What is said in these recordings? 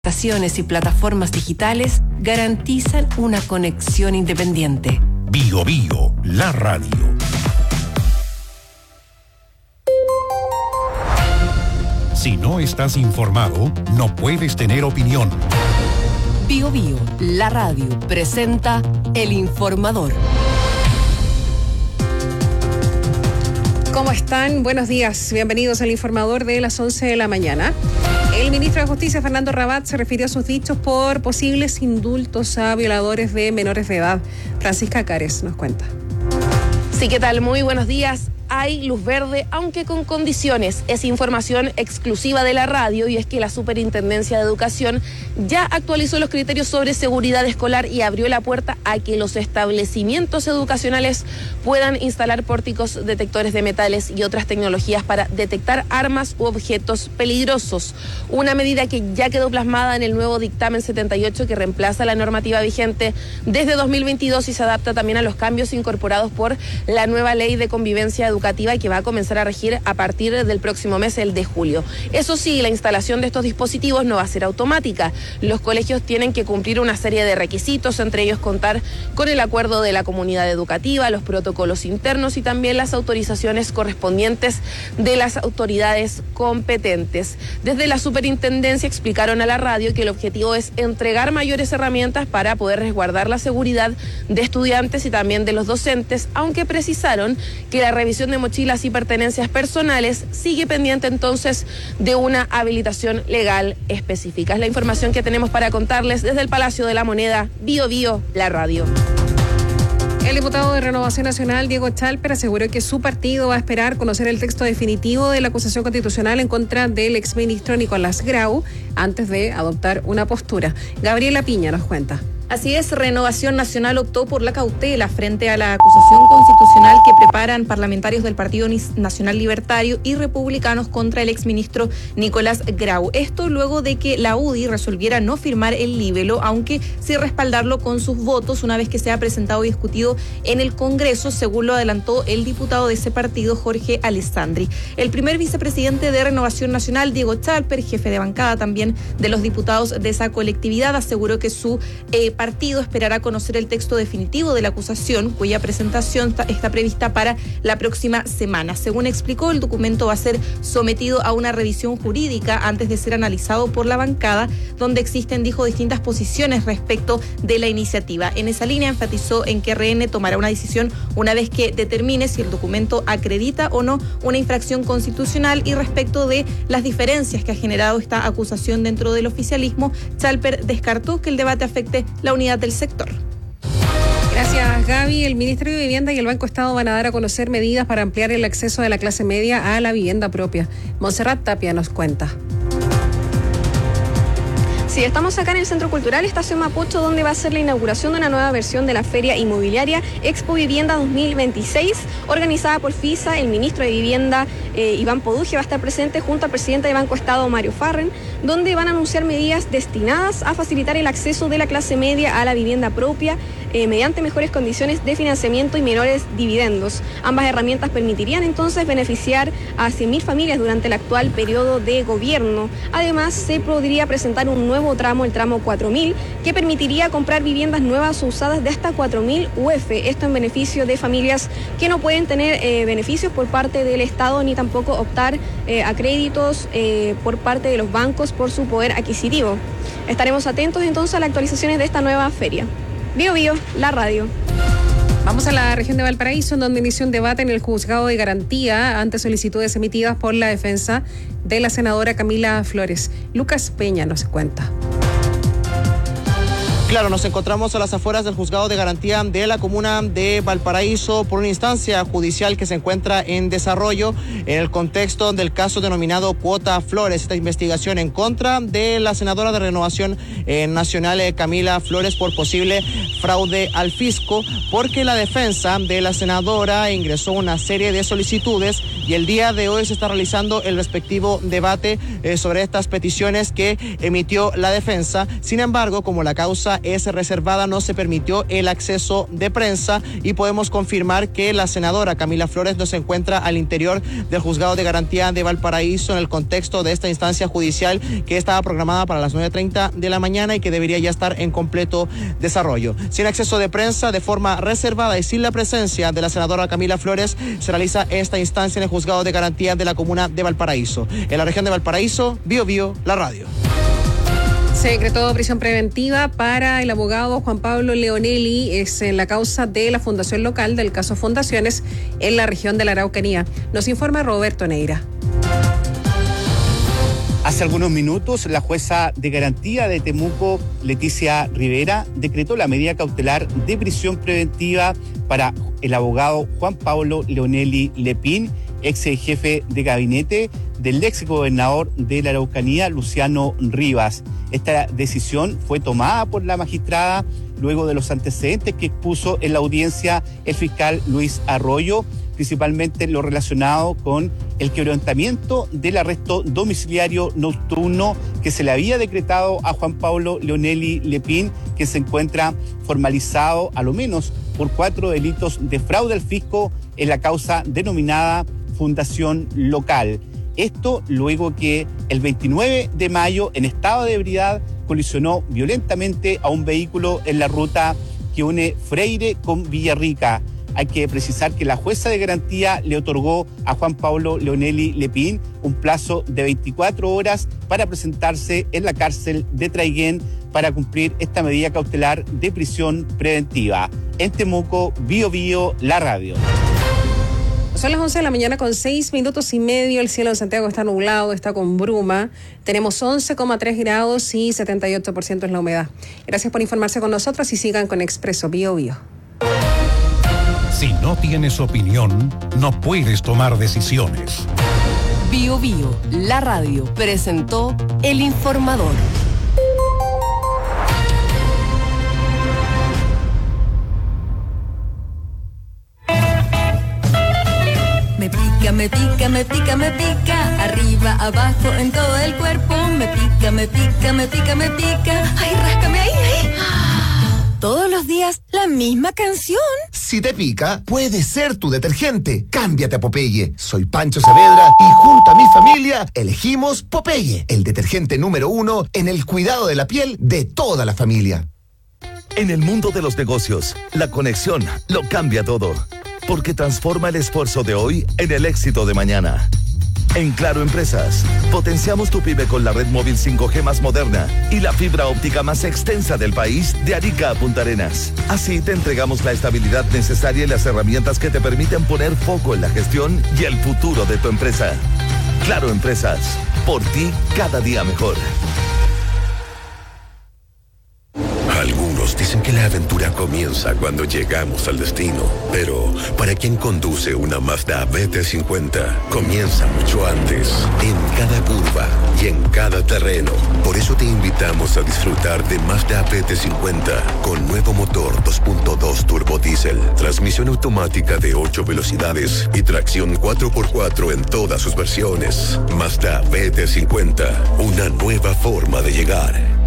Estaciones y plataformas digitales garantizan una conexión independiente. Bio Bio, la radio. Si no estás informado, no puedes tener opinión. Bio Bio, la radio, presenta El Informador. ¿Cómo están? Buenos días. Bienvenidos al Informador de las 11 de la mañana. El ministro de Justicia, Fernando Rabat, se refirió a sus dichos por posibles indultos a violadores de menores de edad. Francisca Cares nos cuenta. Sí, ¿qué tal? Muy buenos días. Hay luz verde, aunque con condiciones. Es información exclusiva de la radio y es que la Superintendencia de Educación ya actualizó los criterios sobre seguridad escolar y abrió la puerta a que los establecimientos educacionales puedan instalar pórticos detectores de metales y otras tecnologías para detectar armas u objetos peligrosos. Una medida que ya quedó plasmada en el nuevo dictamen 78 que reemplaza la normativa vigente desde 2022 y se adapta también a los cambios incorporados por la nueva ley de convivencia educativa y que va a comenzar a regir a partir del próximo mes, el de julio. Eso sí, la instalación de estos dispositivos no va a ser automática. Los colegios tienen que cumplir una serie de requisitos, entre ellos contar con el acuerdo de la comunidad educativa, los protocolos internos y también las autorizaciones correspondientes de las autoridades competentes. Desde la superintendencia explicaron a la radio que el objetivo es entregar mayores herramientas para poder resguardar la seguridad de estudiantes y también de los docentes, aunque precisaron que la revisión de mochilas y pertenencias personales sigue pendiente entonces de una habilitación legal específica. Es la información que tenemos para contarles desde el Palacio de la Moneda. Bio Bio, la radio. El diputado de Renovación Nacional, Diego Chalper, aseguró que su partido va a esperar conocer el texto definitivo de la acusación constitucional en contra del exministro Nicolás Grau antes de adoptar una postura. Gabriela Piña nos cuenta. Así es, Renovación Nacional optó por la cautela frente a la acusación constitucional que preparan parlamentarios del Partido Nacional Libertario y republicanos contra el exministro Nicolás Grau. Esto luego de que la UDI resolviera no firmar el libelo, aunque sí respaldarlo con sus votos una vez que sea presentado y discutido en el Congreso, según lo adelantó el diputado de ese partido, Jorge Alessandri. El primer vicepresidente de Renovación Nacional, Diego Chalper, jefe de bancada también de los diputados de esa colectividad, aseguró que su partido esperará conocer el texto definitivo de la acusación, cuya presentación está prevista para la próxima semana. Según explicó, el documento va a ser sometido a una revisión jurídica antes de ser analizado por la bancada, donde existen, dijo, distintas posiciones respecto de la iniciativa. En esa línea enfatizó en que RN tomará una decisión una vez que determine si el documento acredita o no una infracción constitucional, y respecto de las diferencias que ha generado esta acusación dentro del oficialismo, Chalper descartó que el debate afecte la unidad del sector. Gracias, Gaby. El Ministerio de Vivienda y el Banco Estado van a dar a conocer medidas para ampliar el acceso de la clase media a la vivienda propia. Montserrat Tapia nos cuenta. Sí, estamos acá en el Centro Cultural Estación Mapocho, donde va a ser la inauguración de una nueva versión de la Feria Inmobiliaria Expo Vivienda 2026, organizada por FISA. El ministro de Vivienda, Iván Poduje, va a estar presente junto al presidente de Banco Estado, Mario Farren, donde van a anunciar medidas destinadas a facilitar el acceso de la clase media a la vivienda propia mediante mejores condiciones de financiamiento y menores dividendos. Ambas herramientas permitirían entonces beneficiar a 100.000 familias durante el actual periodo de gobierno. Además, se podría presentar un nuevo tramo, el tramo 4.000, que permitiría comprar viviendas nuevas o usadas de hasta 4.000 UF. Esto en beneficio de familias que no pueden tener beneficios por parte del Estado ni tampoco optar a créditos por parte de los bancos por su poder adquisitivo. Estaremos atentos entonces a las actualizaciones de esta nueva feria. Bio Bio, la radio. Vamos a la región de Valparaíso, en donde inició un debate en el juzgado de garantía ante solicitudes emitidas por la defensa de la senadora Camila Flores. Lucas Peña nos cuenta. Claro, nos encontramos a las afueras del juzgado de garantía de la comuna de Valparaíso por una instancia judicial que se encuentra en desarrollo en el contexto del caso denominado Cuota Flores, esta investigación en contra de la senadora de Renovación Nacional Camila Flores por posible fraude al fisco, porque la defensa de la senadora ingresó una serie de solicitudes y el día de hoy se está realizando el respectivo debate sobre estas peticiones que emitió la defensa. Sin embargo, como la causa es reservada, no se permitió el acceso de prensa y podemos confirmar que la senadora Camila Flores no se encuentra al interior del Juzgado de Garantía de Valparaíso en el contexto de esta instancia judicial que estaba programada para las 9:30 de la mañana y que debería ya estar en completo desarrollo. Sin acceso de prensa, de forma reservada y sin la presencia de la senadora Camila Flores, se realiza esta instancia en el Juzgado de Garantía de la comuna de Valparaíso. En la región de Valparaíso, Bio Bio, la radio. Se decretó prisión preventiva para el abogado Juan Pablo Leonelli en la causa de la fundación local del caso Fundaciones en la región de la Araucanía. Nos informa Roberto Neira. Hace algunos minutos, la jueza de garantía de Temuco, Leticia Rivera, decretó la medida cautelar de prisión preventiva para el abogado Juan Pablo Leonelli Lepín, ex jefe de gabinete del ex gobernador de la Araucanía, Luciano Rivas. Esta decisión fue tomada por la magistrada luego de los antecedentes que expuso en la audiencia el fiscal Luis Arroyo, principalmente lo relacionado con el quebrantamiento del arresto domiciliario nocturno que se le había decretado a Juan Pablo Leonelli Lepín, que se encuentra formalizado a lo menos por 4 delitos de fraude al fisco en la causa denominada Fundación Local. Esto luego que el 29 de mayo, en estado de ebriedad, colisionó violentamente a un vehículo en la ruta que une Freire con Villarrica. Hay que precisar que la jueza de garantía le otorgó a Juan Pablo Leonelli Lepín un plazo de 24 horas para presentarse en la cárcel de Traiguén para cumplir esta medida cautelar de prisión preventiva. En Temuco, Bio Bio, la radio. Son las 11 de la mañana con 6 minutos y medio. El cielo en Santiago está nublado, está con bruma. Tenemos 11,3 grados y 78% es la humedad. Gracias por informarse con nosotros y sigan con Expreso Bio Bio. Si no tienes opinión, no puedes tomar decisiones. Bio Bio, la radio, presentó El Informador. Me pica, me pica, me pica, me pica, arriba, abajo, en todo el cuerpo. Me pica, me pica, me pica, me pica. Ay, ráscame ahí, ahí. Todos los días la misma canción. Si te pica, puede ser tu detergente. Cámbiate a Popeye. Soy Pancho Saavedra y junto a mi familia elegimos Popeye, el detergente número 1 en el cuidado de la piel de toda la familia. En el mundo de los negocios, la conexión lo cambia todo, porque transforma el esfuerzo de hoy en el éxito de mañana. En Claro Empresas, potenciamos tu pyme con la red móvil 5G más moderna y la fibra óptica más extensa del país de Arica a Punta Arenas. Así te entregamos la estabilidad necesaria y las herramientas que te permiten poner foco en la gestión y el futuro de tu empresa. Claro Empresas, por ti cada día mejor. Algunos dicen que la aventura comienza cuando llegamos al destino, pero para quien conduce una Mazda BT50, comienza mucho antes, en cada curva y en cada terreno. Por eso te invitamos a disfrutar de Mazda BT50 con nuevo motor 2.2 turbo diésel, transmisión automática de 8 velocidades y tracción 4x4 en todas sus versiones. Mazda BT50, una nueva forma de llegar.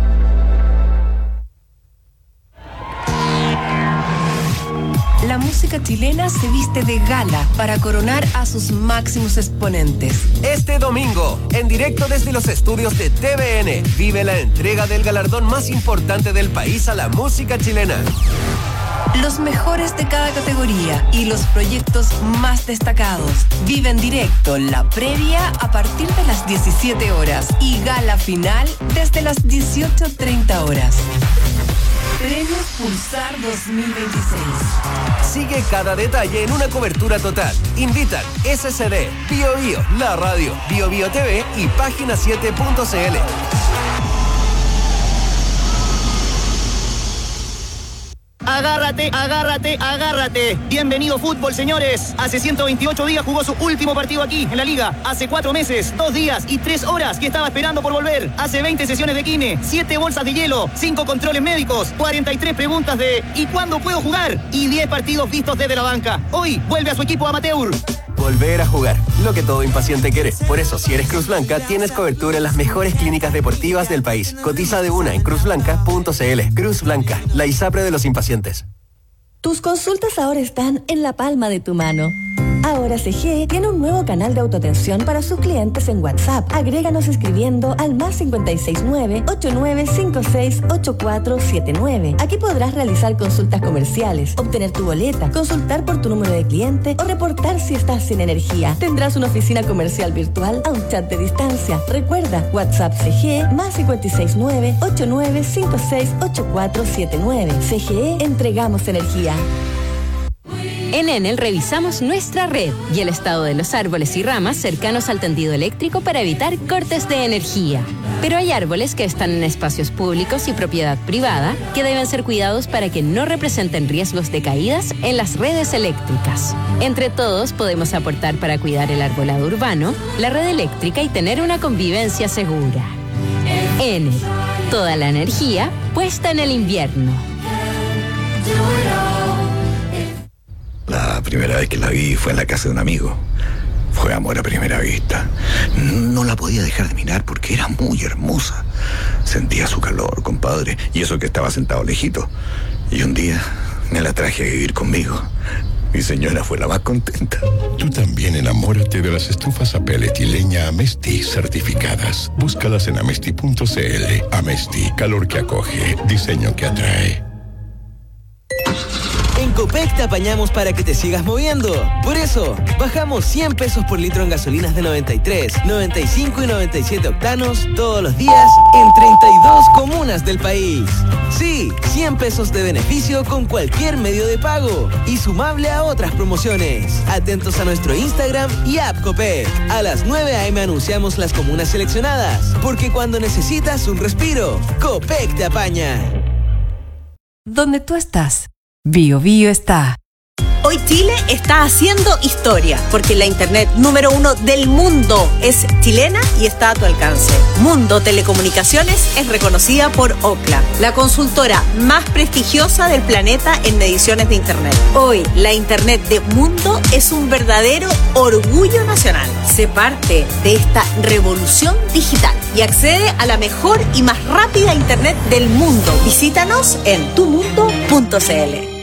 La música chilena se viste de gala para coronar a sus máximos exponentes. Este domingo, en directo desde los estudios de TVN, vive la entrega del galardón más importante del país a la música chilena. Los mejores de cada categoría y los proyectos más destacados. Vive en directo la previa a partir de las 17 horas y gala final desde las 18:30 horas. Premios Pulsar 2026. Sigue cada detalle en una cobertura total. Invitan SCD, Bio Bio, la radio, Bio Bio TV y página7.cl. Agárrate, agárrate, agárrate. Bienvenido fútbol, señores. Hace 128 días jugó su último partido aquí, en la Liga. Hace 4 meses, 2 días y 3 horas que estaba esperando por volver. Hace 20 sesiones de quine, 7 bolsas de hielo, 5 controles médicos, 43 preguntas de ¿y cuándo puedo jugar? Y 10 partidos vistos desde la banca. Hoy vuelve a su equipo amateur. volver a jugar, lo que todo impaciente quiere. Por eso, si eres Cruz Blanca, tienes cobertura en las mejores clínicas deportivas del país. Cotiza de una en cruzblanca.cl. Cruz Blanca, la ISAPRE de los impacientes. Tus consultas ahora están en la palma de tu mano. Ahora CGE tiene un nuevo canal de autoatención para sus clientes en WhatsApp. Agréganos escribiendo al +569 8956 8479. Aquí podrás realizar consultas comerciales, obtener tu boleta, consultar por tu número de cliente o reportar si estás sin energía. Tendrás una oficina comercial virtual a un chat de distancia. Recuerda, WhatsApp CGE +569 8956 8479. CGE, entregamos energía. En Enel revisamos nuestra red y el estado de los árboles y ramas cercanos al tendido eléctrico para evitar cortes de energía. Pero hay árboles que están en espacios públicos y propiedad privada que deben ser cuidados para que no representen riesgos de caídas en las redes eléctricas. Entre todos podemos aportar para cuidar el arbolado urbano, la red eléctrica y tener una convivencia segura. Enel, toda la energía puesta en el invierno. La primera vez que la vi fue en la casa de un amigo. Fue amor a primera vista. No la podía dejar de mirar porque era muy hermosa. Sentía su calor, compadre, y eso que estaba sentado lejito. Y un día me la traje a vivir conmigo. Mi señora fue la más contenta. Tú también enamórate de las estufas a pellet y leña Amesti certificadas. Búscalas en amesti.cl. Amesti, calor que acoge, diseño que atrae. En Copec te apañamos para que te sigas moviendo. Por eso, bajamos 100 pesos por litro en gasolinas de 93, 95 y 97 octanos todos los días en 32 comunas del país. Sí, 100 pesos de beneficio con cualquier medio de pago y sumable a otras promociones. Atentos a nuestro Instagram y app Copec. A las 9 a.m. anunciamos las comunas seleccionadas, porque cuando necesitas un respiro, Copec te apaña. Donde tú estás, Bio Bio está. Hoy Chile está haciendo historia, porque la internet número 1 del mundo es chilena y está a tu alcance. Mundo Telecomunicaciones es reconocida por Ookla, la consultora más prestigiosa del planeta en mediciones de internet. Hoy, la internet de Mundo es un verdadero orgullo nacional. Sé parte de esta revolución digital y accede a la mejor y más rápida internet del mundo. Visítanos en tumundo.cl.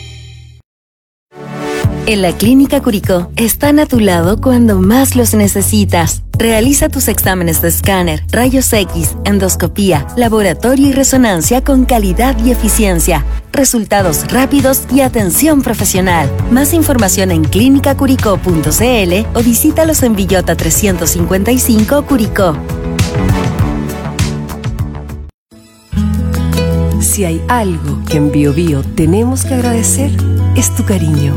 En la Clínica Curicó están a tu lado cuando más los necesitas. Realiza tus exámenes de escáner, rayos X, endoscopía, laboratorio y resonancia con calidad y eficiencia. Resultados rápidos y atención profesional. Más información en clinicacuricó.cl o visítalos en Villota 355 Curicó. Si hay algo que en Bio Bio tenemos que agradecer, es tu cariño.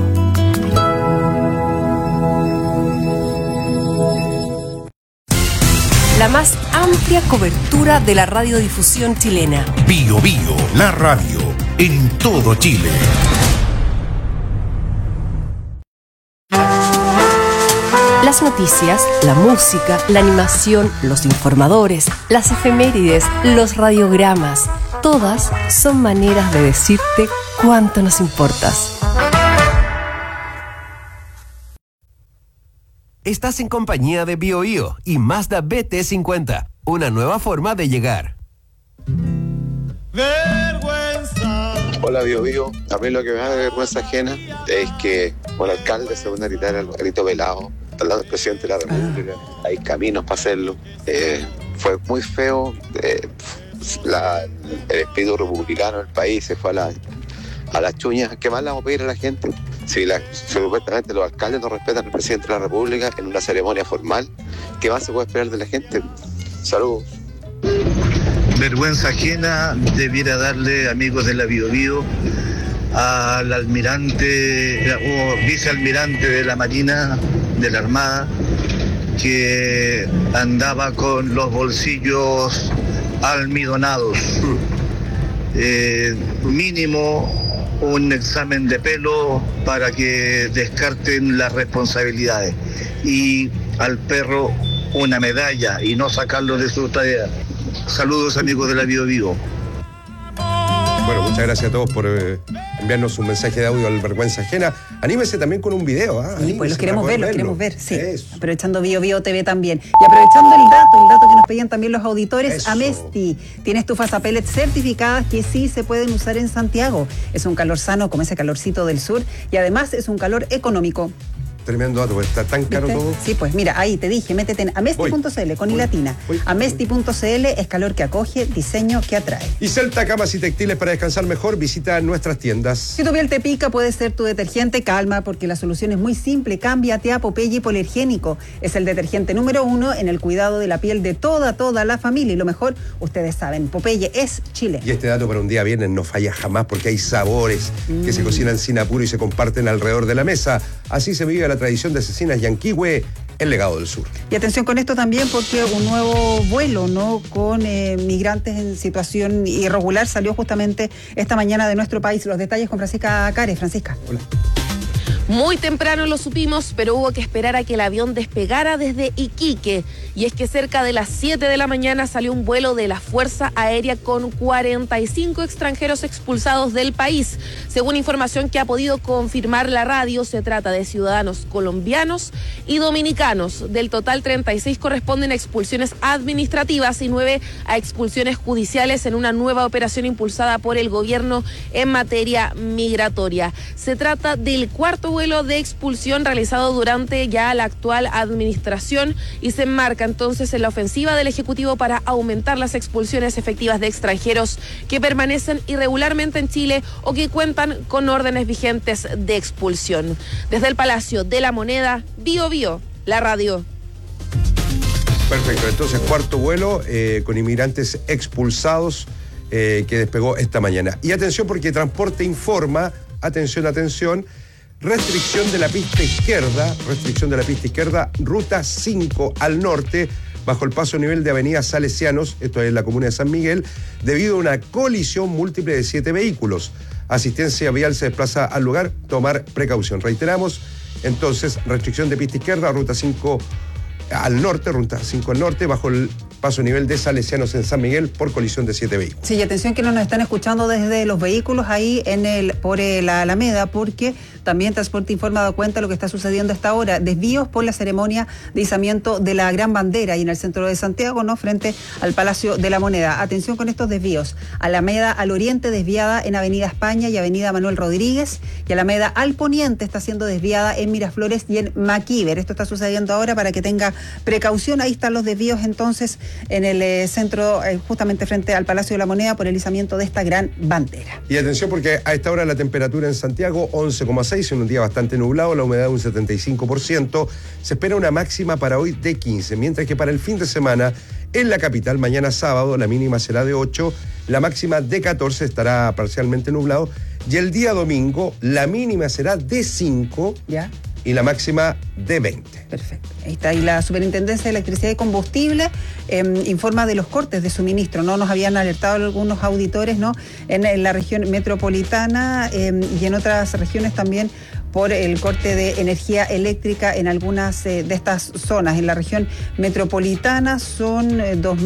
La más amplia cobertura de la radiodifusión chilena. Bio Bio, la radio, en todo Chile. Las noticias, la música, la animación, los informadores, las efemérides, los radiogramas, todas son maneras de decirte cuánto nos importas. Estás en compañía de BioBio y Mazda BT50, una nueva forma de llegar. Vergüenza. Hola BioBio, a mí lo que me da vergüenza ajena es que un alcalde se pone a gritar al grito velado al lado del presidente de la República. Hay caminos para hacerlo. Fue muy feo. El espíritu republicano del país se fue a las chuñas. ¿Qué más le vamos a pedir a la gente? Si supuestamente los alcaldes no respetan al presidente de la República en una ceremonia formal, ¿qué más se puede esperar de la gente? Saludos. Vergüenza ajena debiera darle, amigos de la BioBio, al almirante o vicealmirante de la Marina, de la Armada, que andaba con los bolsillos almidonados. Mínimo un examen de pelo para que descarten las responsabilidades, y al perro una medalla y no sacarlo de su tarea. Saludos, amigos de la BioBio. Bueno, muchas gracias a todos por enviarnos un mensaje de audio al Vergüenza Ajena. Anímese también con un video. Sí, pues los queremos ver, sí. Eso. Aprovechando BioBio TV también. Y aprovechando el dato que nos pedían también los auditores, eso. Amesti tiene estufas a pellets certificadas que sí se pueden usar en Santiago. Es un calor sano como ese calorcito del sur y además es un calor económico. Tremendo dato, está tan caro todo. Sí, pues mira, ahí te dije, métete en amesti.cl con i latina. Amesti.cl es calor que acoge, diseño que atrae. Y Celta Camas y Textiles para descansar mejor, visita nuestras tiendas. Si tu piel te pica, puede ser tu detergente. Calma, porque la solución es muy simple. Cámbiate a Popeye Hipoalergénico. Es el detergente número 1 en el cuidado de la piel de toda la familia. Y lo mejor, ustedes saben, Popeye es chileno. Y este dato para un día viernes no falla jamás porque hay sabores que se cocinan sin apuro y se comparten alrededor de la mesa. Así se vive la tradición de Cecinas Yanquihue, el legado del sur. Y atención con esto también porque un nuevo vuelo, ¿no?, con migrantes en situación irregular salió justamente esta mañana de nuestro país. Los detalles con Francisca Cares. Francisca. Hola. Muy temprano lo supimos, pero hubo que esperar a que el avión despegara desde Iquique. Y es que cerca de las 7 de la mañana salió un vuelo de la Fuerza Aérea con 45 extranjeros expulsados del país. Según información que ha podido confirmar la radio, se trata de ciudadanos colombianos y dominicanos. Del total, 36 corresponden a expulsiones administrativas y 9 a expulsiones judiciales en una nueva operación impulsada por el gobierno en materia migratoria. Se trata del cuarto vuelo de expulsión realizado durante ya la actual administración y se enmarca entonces en la ofensiva del Ejecutivo para aumentar las expulsiones efectivas de extranjeros que permanecen irregularmente en Chile o que cuentan con órdenes vigentes de expulsión. Desde el Palacio de la Moneda, BioBio, la radio. Perfecto, entonces cuarto vuelo con inmigrantes expulsados que despegó esta mañana. Y atención porque Transporte informa, atención, restricción de la pista izquierda, ruta 5 al norte, bajo el paso a nivel de Avenida Salesianos, esto es la comuna de San Miguel, debido a una colisión múltiple de 7 vehículos. Asistencia vial se desplaza al lugar, tomar precaución. Reiteramos, entonces, restricción de pista izquierda, ruta 5 al norte, bajo el paso a nivel de Salesianos en San Miguel por colisión de 7 vehículos. Sí, y atención que nos están escuchando desde los vehículos ahí por la Alameda, porque también Transporte Informa ha dado cuenta de lo que está sucediendo a esta hora. Desvíos por la ceremonia de izamiento de la Gran Bandera ahí en el centro de Santiago, ¿no?, frente al Palacio de la Moneda. Atención con estos desvíos. Alameda al oriente desviada en Avenida España y Avenida Manuel Rodríguez, y Alameda al poniente está siendo desviada en Miraflores y en Maquíver. Esto está sucediendo ahora para que tenga precaución. Ahí están los desvíos entonces en el centro, justamente frente al Palacio de la Moneda, por el izamiento de esta Gran Bandera. Y atención porque a esta hora la temperatura en Santiago 11,6, en un día bastante nublado, la humedad un 75%, se espera una máxima para hoy de 15, mientras que para el fin de semana en la capital, mañana sábado, la mínima será de 8, la máxima de 14, estará parcialmente nublado, y el día domingo la mínima será de 5, ¿ya?, y la máxima de 20. Perfecto. Ahí está. Y la Superintendencia de Electricidad y Combustible informa de los cortes de suministro, ¿no? Nos habían alertado algunos auditores, ¿no?, en la región metropolitana y en otras regiones también por el corte de energía eléctrica en algunas de estas zonas. En la región metropolitana son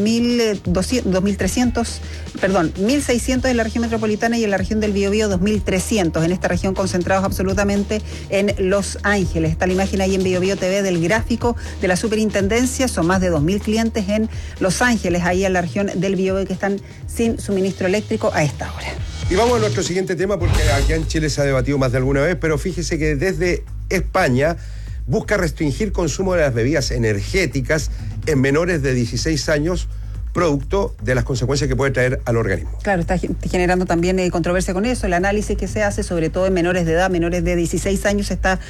1.600 en la región metropolitana, y en la región del Biobío 2.300. En esta región concentrados absolutamente en Los Ángeles. Está la imagen ahí en BioBio TV del gráfico de la superintendencia. Son más de 2.000 clientes en Los Ángeles, ahí en la región del Biobío, que están sin suministro eléctrico a esta hora. Y vamos a nuestro siguiente tema, porque aquí en Chile se ha debatido más de alguna vez, pero fíjese que desde España busca restringir consumo de las bebidas energéticas en menores de 16 años, producto de las consecuencias que puede traer al organismo. Claro, está generando también controversia con eso. El análisis que se hace, sobre todo en menores de edad, menores de 16 años, se está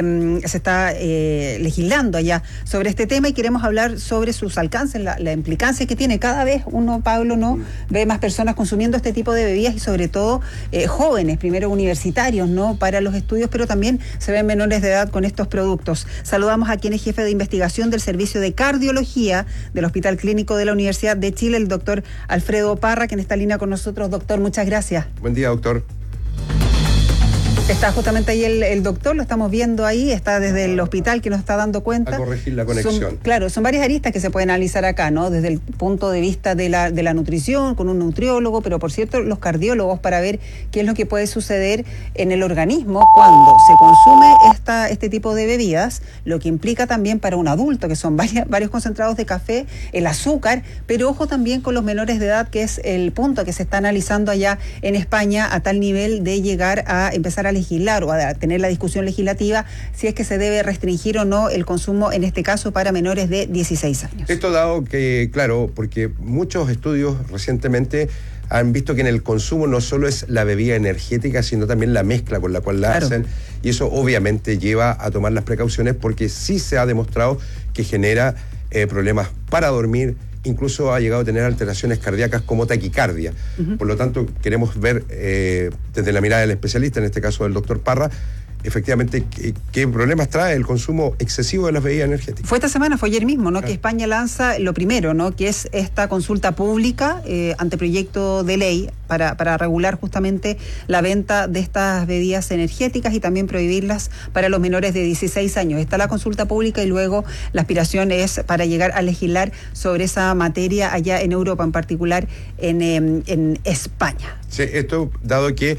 legislando allá sobre este tema, y queremos hablar sobre sus alcances, la implicancia que tiene. Cada vez uno, Pablo, no ve más personas consumiendo este tipo de bebidas, y sobre todo jóvenes, primero universitarios, ¿no?, para los estudios, pero también se ven menores de edad con estos productos. Saludamos a quien es jefe de investigación del Servicio de Cardiología del Hospital Clínico de la Universidad de Chile, el doctor Alfredo Parra, que está en línea con nosotros. Doctor, muchas gracias. Buen día, doctor. Está justamente ahí el doctor, lo estamos viendo ahí, está desde el hospital que nos está dando cuenta. A corregir la conexión. Son varias aristas que se pueden analizar acá, ¿no? Desde el punto de vista de la nutrición, con un nutriólogo, pero por cierto, los cardiólogos, para ver qué es lo que puede suceder en el organismo cuando se consume este tipo de bebidas, lo que implica también para un adulto, que son varios concentrados de café, el azúcar, pero ojo también con los menores de edad, que es el punto que se está analizando allá en España, a tal nivel de llegar a empezar a legislar o a tener la discusión legislativa si es que se debe restringir o no el consumo, en este caso para menores de 16 años. Esto dado que, claro, porque muchos estudios recientemente han visto que en el consumo no solo es la bebida energética, sino también la mezcla con la cual la hacen, y eso obviamente lleva a tomar las precauciones, porque sí se ha demostrado que genera problemas para dormir, incluso ha llegado a tener alteraciones cardíacas como taquicardia. Por lo tanto, queremos ver desde la mirada del especialista, en este caso del doctor Parra, efectivamente qué problemas trae el consumo excesivo de las bebidas energéticas. Fue esta semana, fue ayer mismo, ¿no? Claro. Que España lanza lo primero, ¿no? Que es esta consulta pública, anteproyecto de ley para regular justamente la venta de estas bebidas energéticas y también prohibirlas para los menores de 16 años. Está la consulta pública y luego la aspiración es para llegar a legislar sobre esa materia allá en Europa, en particular en España. Sí, esto dado que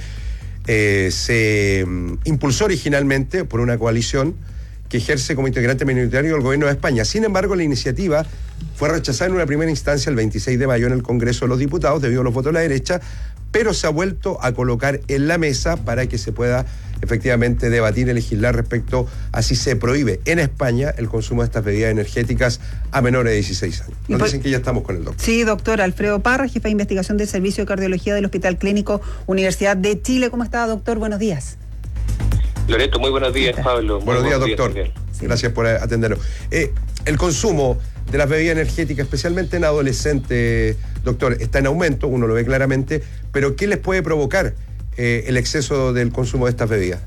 se impulsó originalmente por una coalición que ejerce como integrante minoritario el gobierno de España. Sin embargo, la iniciativa fue rechazada en una primera instancia el 26 de mayo en el Congreso de los Diputados debido a los votos de la derecha, pero se ha vuelto a colocar en la mesa para que se pueda efectivamente debatir y legislar respecto a si se prohíbe en España el consumo de estas bebidas energéticas a menores de 16 años. Nos dicen que ya estamos con el doctor. Sí, doctor Alfredo Parra, jefe de investigación del Servicio de Cardiología del Hospital Clínico Universidad de Chile. ¿Cómo está, doctor? Buenos días. Loreto, muy buenos días, Pablo. Buenos días, doctor. Gracias por atendernos. El consumo de las bebidas energéticas, especialmente en adolescentes, doctor, está en aumento, uno lo ve claramente, pero ¿qué les puede provocar el exceso del consumo de estas bebidas?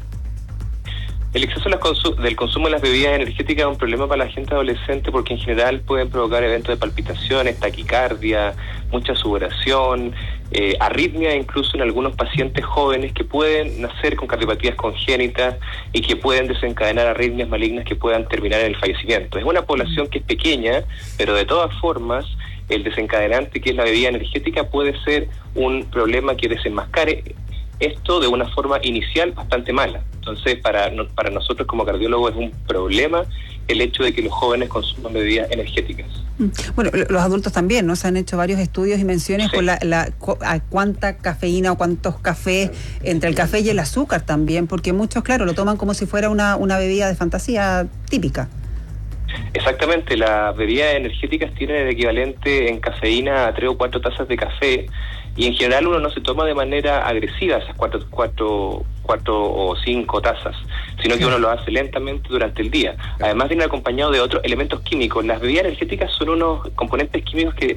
El exceso del consumo de las bebidas energéticas es un problema para la gente adolescente porque en general pueden provocar eventos de palpitaciones, taquicardia, mucha sudoración, arritmia incluso en algunos pacientes jóvenes que pueden nacer con cardiopatías congénitas y que pueden desencadenar arritmias malignas que puedan terminar en el fallecimiento. Es una población que es pequeña, pero de todas formas el desencadenante, que es la bebida energética, puede ser un problema que desenmascare esto de una forma inicial bastante mala. Entonces, para nosotros como cardiólogos es un problema el hecho de que los jóvenes consuman bebidas energéticas. Bueno, los adultos también, ¿no? Se han hecho varios estudios y menciones con a cuánta cafeína o cuántos cafés, entre el café y el azúcar también, porque muchos, claro, lo toman como si fuera una bebida de fantasía típica. Exactamente, las bebidas energéticas tienen el equivalente en cafeína a 3 o 4 tazas de café, y en general uno no se toma de manera agresiva esas 4 o 5 tazas, sino que uno lo hace lentamente durante el día. Además viene acompañado de otros elementos químicos. Las bebidas energéticas son unos componentes químicos que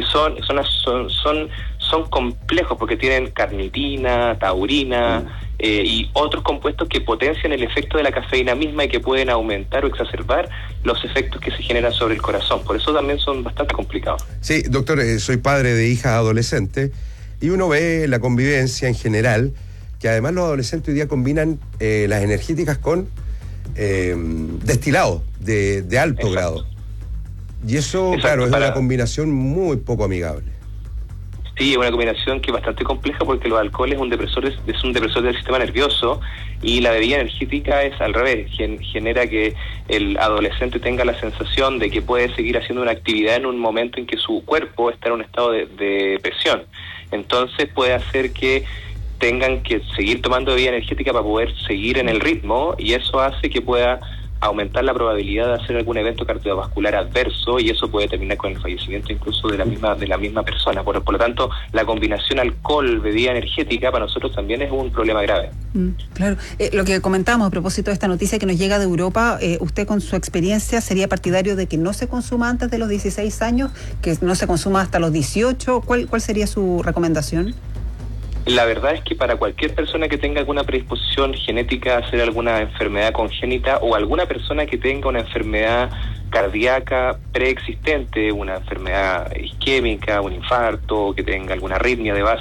son complejos porque tienen carnitina, taurina y otros compuestos que potencian el efecto de la cafeína misma y que pueden aumentar o exacerbar los efectos que se generan sobre el corazón. Por eso también son bastante complicados. Sí, doctor, soy padre de hijas adolescentes y uno ve la convivencia en general, que además los adolescentes hoy día combinan las energéticas con destilados de alto grado. Y eso, claro, es una combinación muy poco amigable. Sí, es una combinación que es bastante compleja porque el alcohol es un depresor del sistema nervioso y la bebida energética es al revés, genera que el adolescente tenga la sensación de que puede seguir haciendo una actividad en un momento en que su cuerpo está en un estado de presión. Entonces puede hacer que tengan que seguir tomando bebida energética para poder seguir en el ritmo, y eso hace que pueda aumentar la probabilidad de hacer algún evento cardiovascular adverso, y eso puede terminar con el fallecimiento incluso de la misma persona. Por lo tanto, la combinación alcohol-bebida energética para nosotros también es un problema grave. Claro. Lo que comentábamos a propósito de esta noticia que nos llega de Europa, usted con su experiencia sería partidario de que no se consuma antes de los 16 años, que no se consuma hasta los 18. ¿Cuál sería su recomendación? La verdad es que para cualquier persona que tenga alguna predisposición genética a hacer alguna enfermedad congénita o alguna persona que tenga una enfermedad cardíaca preexistente, una enfermedad isquémica, un infarto, que tenga alguna arritmia de base,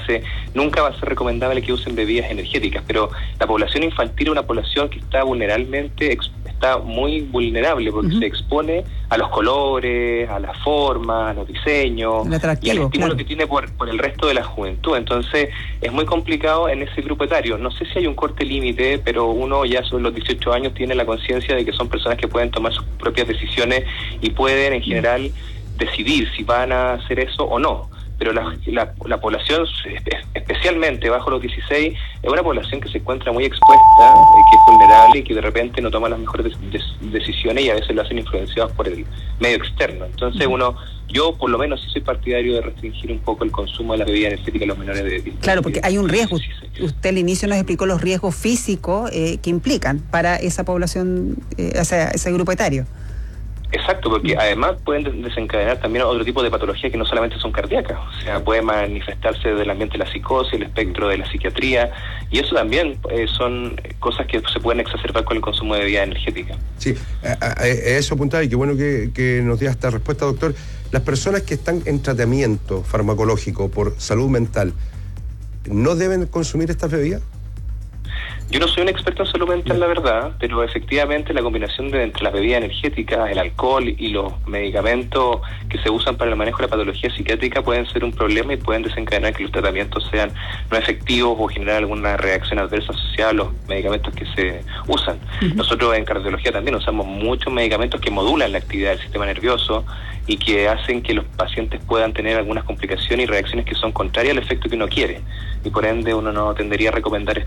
nunca va a ser recomendable que usen bebidas energéticas, pero la población infantil es una población que está muy vulnerable porque se expone a los colores, a las formas, a los diseños y al estímulo que tiene por el resto de la juventud. Entonces es muy complicado en ese grupo etario. No sé si hay un corte límite, pero uno ya sobre los 18 años tiene la conciencia de que son personas que pueden tomar sus propias decisiones y pueden en general decidir si van a hacer eso o no. Pero la población, especialmente bajo los 16, es una población que se encuentra muy expuesta, que es vulnerable y que de repente no toma las mejores decisiones y a veces lo hacen influenciados por el medio externo. Entonces yo por lo menos sí soy partidario de restringir un poco el consumo de la bebida energética a los menores de 16. Claro, porque hay un riesgo. Usted al inicio nos explicó los riesgos físicos que implican para esa población, ese grupo etario. Exacto, porque además pueden desencadenar también otro tipo de patologías que no solamente son cardíacas, o sea, puede manifestarse del ambiente de la psicosis, el espectro de la psiquiatría, y eso también son cosas que se pueden exacerbar con el consumo de bebida energética. Sí, a eso apuntaba, y qué bueno que nos diera esta respuesta, doctor. Las personas que están en tratamiento farmacológico por salud mental, ¿no deben consumir estas bebidas? Yo no soy un experto en salud mental, la verdad, pero efectivamente la combinación entre las bebidas energéticas, el alcohol y los medicamentos que se usan para el manejo de la patología psiquiátrica pueden ser un problema y pueden desencadenar que los tratamientos sean no efectivos o generar alguna reacción adversa asociada a los medicamentos que se usan. Nosotros en cardiología también usamos muchos medicamentos que modulan la actividad del sistema nervioso y que hacen que los pacientes puedan tener algunas complicaciones y reacciones que son contrarias al efecto que uno quiere. Y por ende uno no tendería a recomendar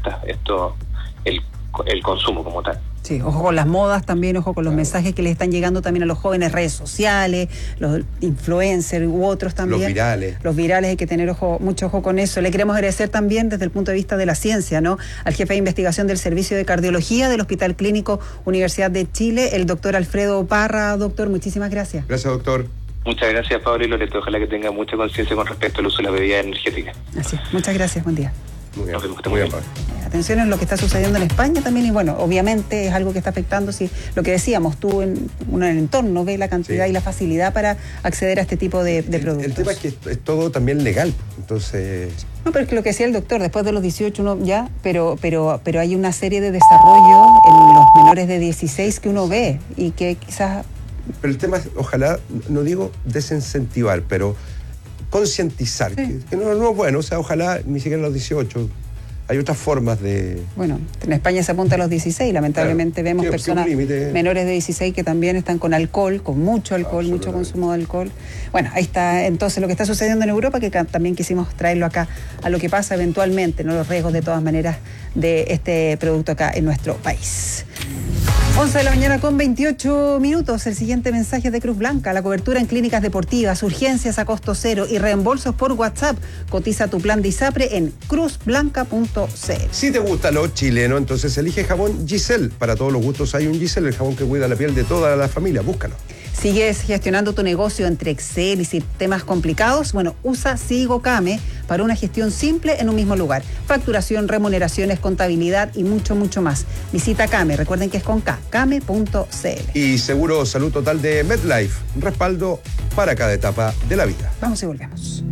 el consumo como tal. Sí, ojo con las modas también, ojo con los mensajes que les están llegando también a los jóvenes, redes sociales, los influencers u otros también. Los virales, hay que tener mucho ojo con eso. Le queremos agradecer también desde el punto de vista de la ciencia, ¿no?, al jefe de investigación del Servicio de Cardiología del Hospital Clínico Universidad de Chile, el doctor Alfredo Parra. Doctor, muchísimas gracias. Gracias, doctor. Muchas gracias, Pablo y Loreto. Ojalá que tenga mucha conciencia con respecto al uso de la bebida energética. Así, muchas gracias, buen día. Muy bien, muy bien. Atención en lo que está sucediendo en España también, y bueno, obviamente es algo que está afectando, si lo que decíamos, tú en el entorno ves la cantidad y la facilidad para acceder a este tipo de productos. El tema es que es todo también legal, entonces... No, pero es que lo que decía el doctor, después de los 18 uno ya, pero hay una serie de desarrollo en los menores de 16 que uno ve y que quizás... Pero el tema es, ojalá, no digo desincentivar, pero concientizar, que no es bueno, o sea, ojalá ni siquiera a los 18. Hay otras formas de... Bueno, en España se apunta a los 16, lamentablemente vemos personas menores de 16 que también están con alcohol, con mucho alcohol, mucho consumo de alcohol. Bueno, ahí está entonces lo que está sucediendo en Europa, que también quisimos traerlo acá a lo que pasa eventualmente, no los riesgos de todas maneras de este producto acá en nuestro país. 11 de la mañana con 28 minutos. El siguiente mensaje es de Cruz Blanca. La cobertura en clínicas deportivas, urgencias a costo cero y reembolsos por WhatsApp. Cotiza tu plan de ISAPRE en cruzblanca.cl. Si te gusta lo chileno, entonces elige jabón Giselle. Para todos los gustos hay un Giselle, el jabón que cuida la piel de toda la familia. Búscalo. ¿Sigues gestionando tu negocio entre Excel y sistemas complicados? Bueno, usa SigoCame para una gestión simple en un mismo lugar. Facturación, remuneraciones, contabilidad y mucho, mucho más. Visita Came, recuerden que es con K, came.cl. Y seguro salud total de MedLife, un respaldo para cada etapa de la vida. Vamos y volvemos.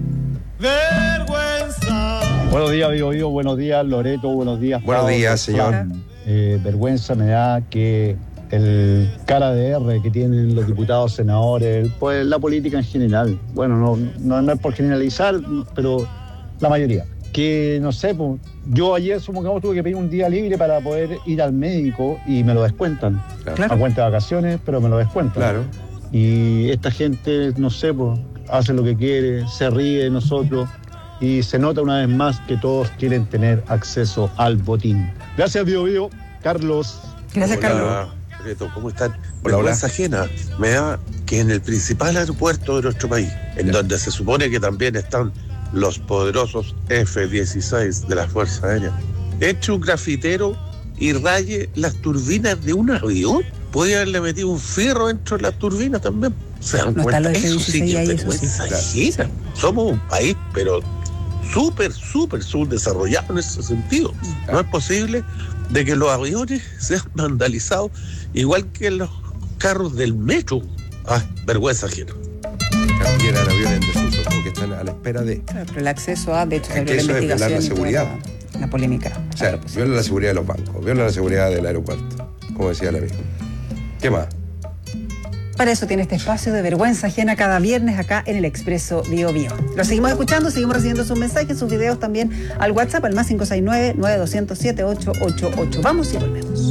Vergüenza. Buenos días, Vivo. Buenos días, Loreto. Buenos días, Buenos días, señor. Vergüenza me da que el cara de R que tienen los diputados, senadores, pues la política en general, bueno, no es por generalizar, pero la mayoría, que no sé, pues, yo ayer supongamos tuve que pedir un día libre para poder ir al médico y me lo descuentan, a cuenta de vacaciones, pero me lo descuentan. Claro. Y esta gente, no sé, pues, hace lo que quiere, se ríe de nosotros y se nota una vez más que todos quieren tener acceso al botín. Gracias, Bio, Carlos. Gracias, Carlos. ¿Cómo están? Vergüenza ajena me da que en el principal aeropuerto de nuestro país, en donde se supone que también están los poderosos F-16 de la Fuerza Aérea, eche un grafitero y raye las turbinas de un avión. Podría haberle metido un fierro dentro de las turbinas también. ¿Se dan cuenta? Eso sí que es vergüenza ajena. Somos un país, pero súper subdesarrollado en ese sentido. No es posible de que los aviones sean vandalizados igual que los carros del metro. Vergüenza ajena. Cambiar el avión en desuso. acceso o que están a la espera de. Claro, pero el acceso a, de hecho, que eso es violar la seguridad. La polémica. O sea, viola la seguridad de los bancos, viola la seguridad del aeropuerto, como decía el amigo. ¿Qué más? Para eso tiene este espacio de vergüenza ajena cada viernes acá en el Expreso Bio Bio. Lo seguimos escuchando, seguimos recibiendo sus mensajes, sus videos también al WhatsApp, al más 569-9207-888. Vamos y volvemos.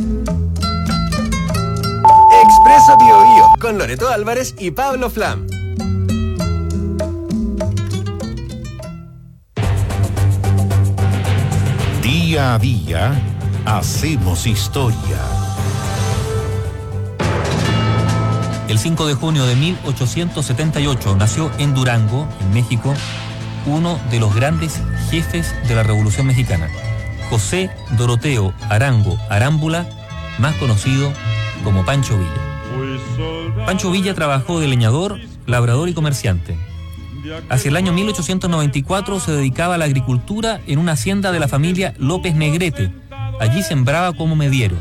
Expreso Bio Bio con Loreto Álvarez y Pablo Flam. Día a día, hacemos historia. El 5 de junio de 1878 nació en Durango, en México, uno de los grandes jefes de la Revolución Mexicana, José Doroteo Arango Arámbula, más conocido como Pancho Villa. Pancho Villa trabajó de leñador, labrador y comerciante. Hacia el año 1894 se dedicaba a la agricultura en una hacienda de la familia López Negrete. Allí sembraba como mediero.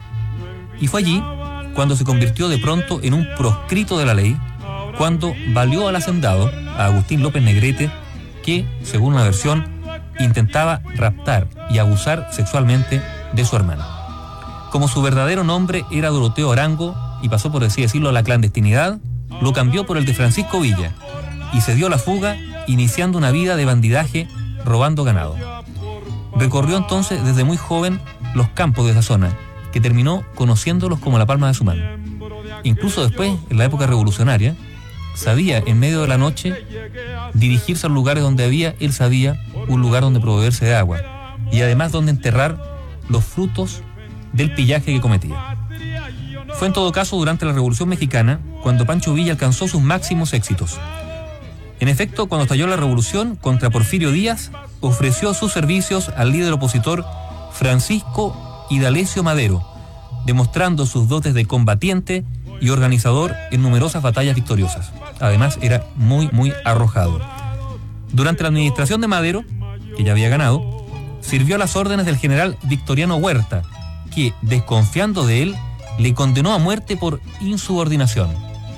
Y fue allí cuando se convirtió de pronto en un proscrito de la ley, cuando valió al hacendado, a Agustín López Negrete, que, según una versión, intentaba raptar y abusar sexualmente de su hermana. Como su verdadero nombre era Doroteo Arango y pasó, por así decirlo, a la clandestinidad, lo cambió por el de Francisco Villa y se dio la fuga, iniciando una vida de bandidaje robando ganado. Recorrió entonces desde muy joven los campos de esa zona, que terminó conociéndolos como la palma de su mano. Incluso después, en la época revolucionaria, sabía en medio de la noche dirigirse a los lugares donde había, él sabía, un lugar donde proveerse de agua y además donde enterrar los frutos del pillaje que cometía. Fue en todo caso durante la Revolución Mexicana cuando Pancho Villa alcanzó sus máximos éxitos. En efecto, cuando estalló la revolución contra Porfirio Díaz, ofreció sus servicios al líder opositor Francisco D'Alessio Madero, demostrando sus dotes de combatiente y organizador en numerosas batallas victoriosas. Además, era muy arrojado. Durante la administración de Madero, que ya había ganado, sirvió a las órdenes del general Victoriano Huerta, que, desconfiando de él, le condenó a muerte por insubordinación.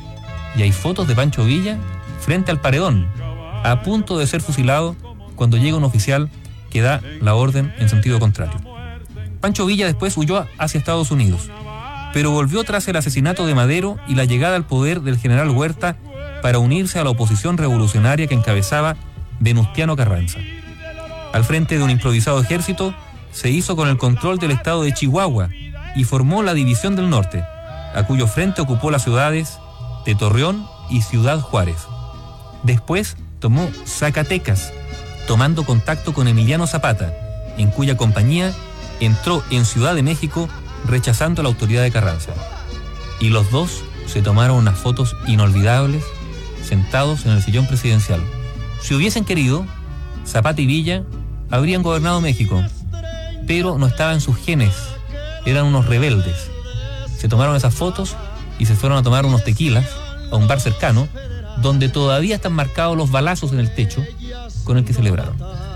Y hay fotos de Pancho Villa frente al paredón, a punto de ser fusilado cuando llega un oficial que da la orden en sentido contrario. Pancho Villa después huyó hacia Estados Unidos, pero volvió tras el asesinato de Madero y la llegada al poder del general Huerta para unirse a la oposición revolucionaria que encabezaba Venustiano Carranza. Al frente de un improvisado ejército, se hizo con el control del estado de Chihuahua y formó la División del Norte, a cuyo frente ocupó las ciudades de Torreón y Ciudad Juárez. Después tomó Zacatecas, tomando contacto con Emiliano Zapata, en cuya compañía entró en Ciudad de México rechazando la autoridad de Carranza. Y los dos se tomaron unas fotos inolvidables sentados en el sillón presidencial. Si hubiesen querido, Zapata y Villa habrían gobernado México, pero no estaba en sus genes, eran unos rebeldes. Se tomaron esas fotos y se fueron a tomar unos tequilas a un bar cercano, donde todavía están marcados los balazos en el techo con el que celebraron.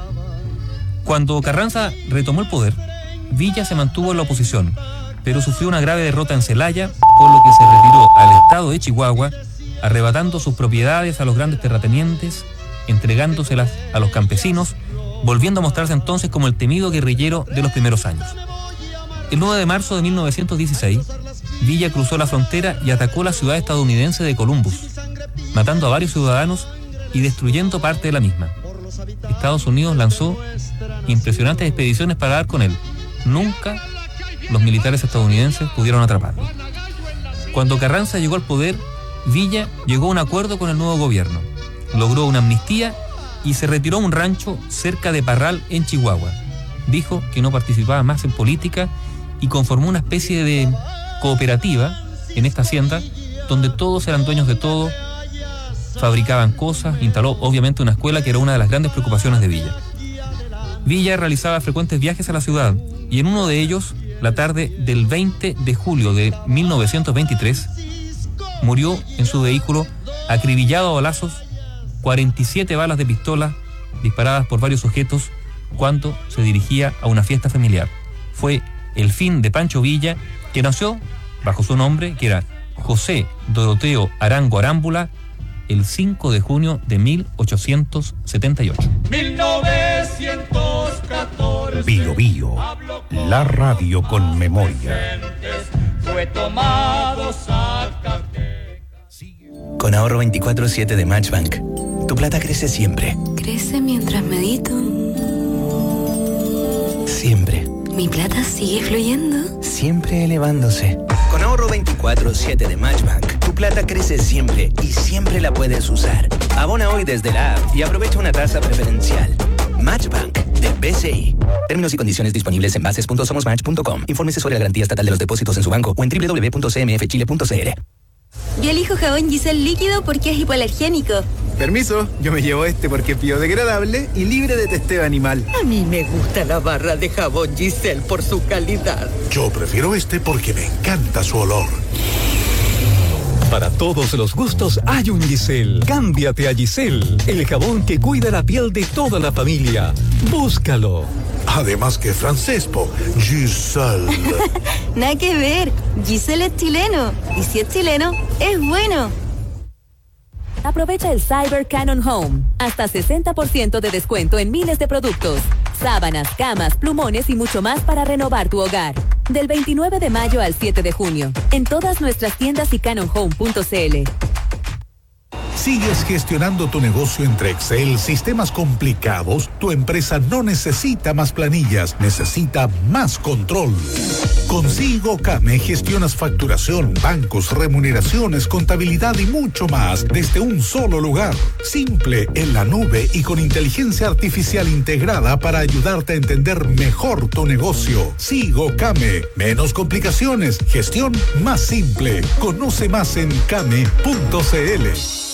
Cuando Carranza retomó el poder, Villa se mantuvo en la oposición, pero sufrió una grave derrota en Celaya, por lo que se retiró al estado de Chihuahua, arrebatando sus propiedades a los grandes terratenientes, entregándoselas a los campesinos, volviendo a mostrarse entonces como el temido guerrillero de los primeros años. El 9 de marzo de 1916, Villa cruzó la frontera y atacó la ciudad estadounidense de Columbus, matando a varios ciudadanos y destruyendo parte de la misma. Estados Unidos lanzó impresionantes expediciones para dar con él. Nunca los militares estadounidenses pudieron atraparlo. Cuando Carranza llegó al poder, Villa llegó a un acuerdo con el nuevo gobierno, logró una amnistía y se retiró a un rancho cerca de Parral, en Chihuahua. Dijo que no participaba más en política y conformó una especie de cooperativa en esta hacienda donde todos eran dueños de todo, fabricaban cosas, instaló obviamente una escuela que era una de las grandes preocupaciones de Villa. Villa realizaba frecuentes viajes a la ciudad y en uno de ellos, la tarde del 20 de julio de 1923, murió en su vehículo acribillado a balazos, 47 balas de pistola disparadas por varios sujetos cuando se dirigía a una fiesta familiar. Fue el fin de Pancho Villa, que nació bajo su nombre, que era José Doroteo Arango Arámbula, el 5 de junio de 1878. 1914. Bio Bio, la radio con memoria. Fue tomado Con ahorro 24/7 de Matchbank, tu plata crece siempre. Crece mientras medito. Siempre. Mi plata sigue fluyendo. Siempre elevándose. Con ahorro 24/7 de Matchbank, tu plata crece siempre y siempre la puedes usar. Abona hoy desde la app y aprovecha una tasa preferencial. Matchbank de BCI. Términos y condiciones disponibles en bases.somosmatch.com. Infórmese sobre la garantía estatal de los depósitos en su banco o en www.cmfchile.cl. Yo elijo jabón Giselle líquido porque es hipoalergénico. Permiso, yo me llevo este porque es biodegradable y libre de testeo animal. A mí me gusta la barra de jabón Giselle por su calidad. Yo prefiero este porque me encanta su olor. Para todos los gustos hay un Giselle. Cámbiate a Giselle, el jabón que cuida la piel de toda la familia. Búscalo. Además que francés, Giselle. Nada que ver. Giselle es chileno. Y si es chileno, es bueno. Aprovecha el Cyber Canon Home. Hasta 60% de descuento en miles de productos. Sábanas, camas, plumones y mucho más para renovar tu hogar. Del 29 de mayo al 7 de junio. En todas nuestras tiendas y canonhome.cl. ¿Sigues gestionando tu negocio entre Excel, sistemas complicados? Tu empresa no necesita más planillas, necesita más control. Con Sigo Came gestionas facturación, bancos, remuneraciones, contabilidad y mucho más desde un solo lugar. Simple, en la nube y con inteligencia artificial integrada para ayudarte a entender mejor tu negocio. Sigo Came. Menos complicaciones, gestión más simple. Conoce más en came.cl.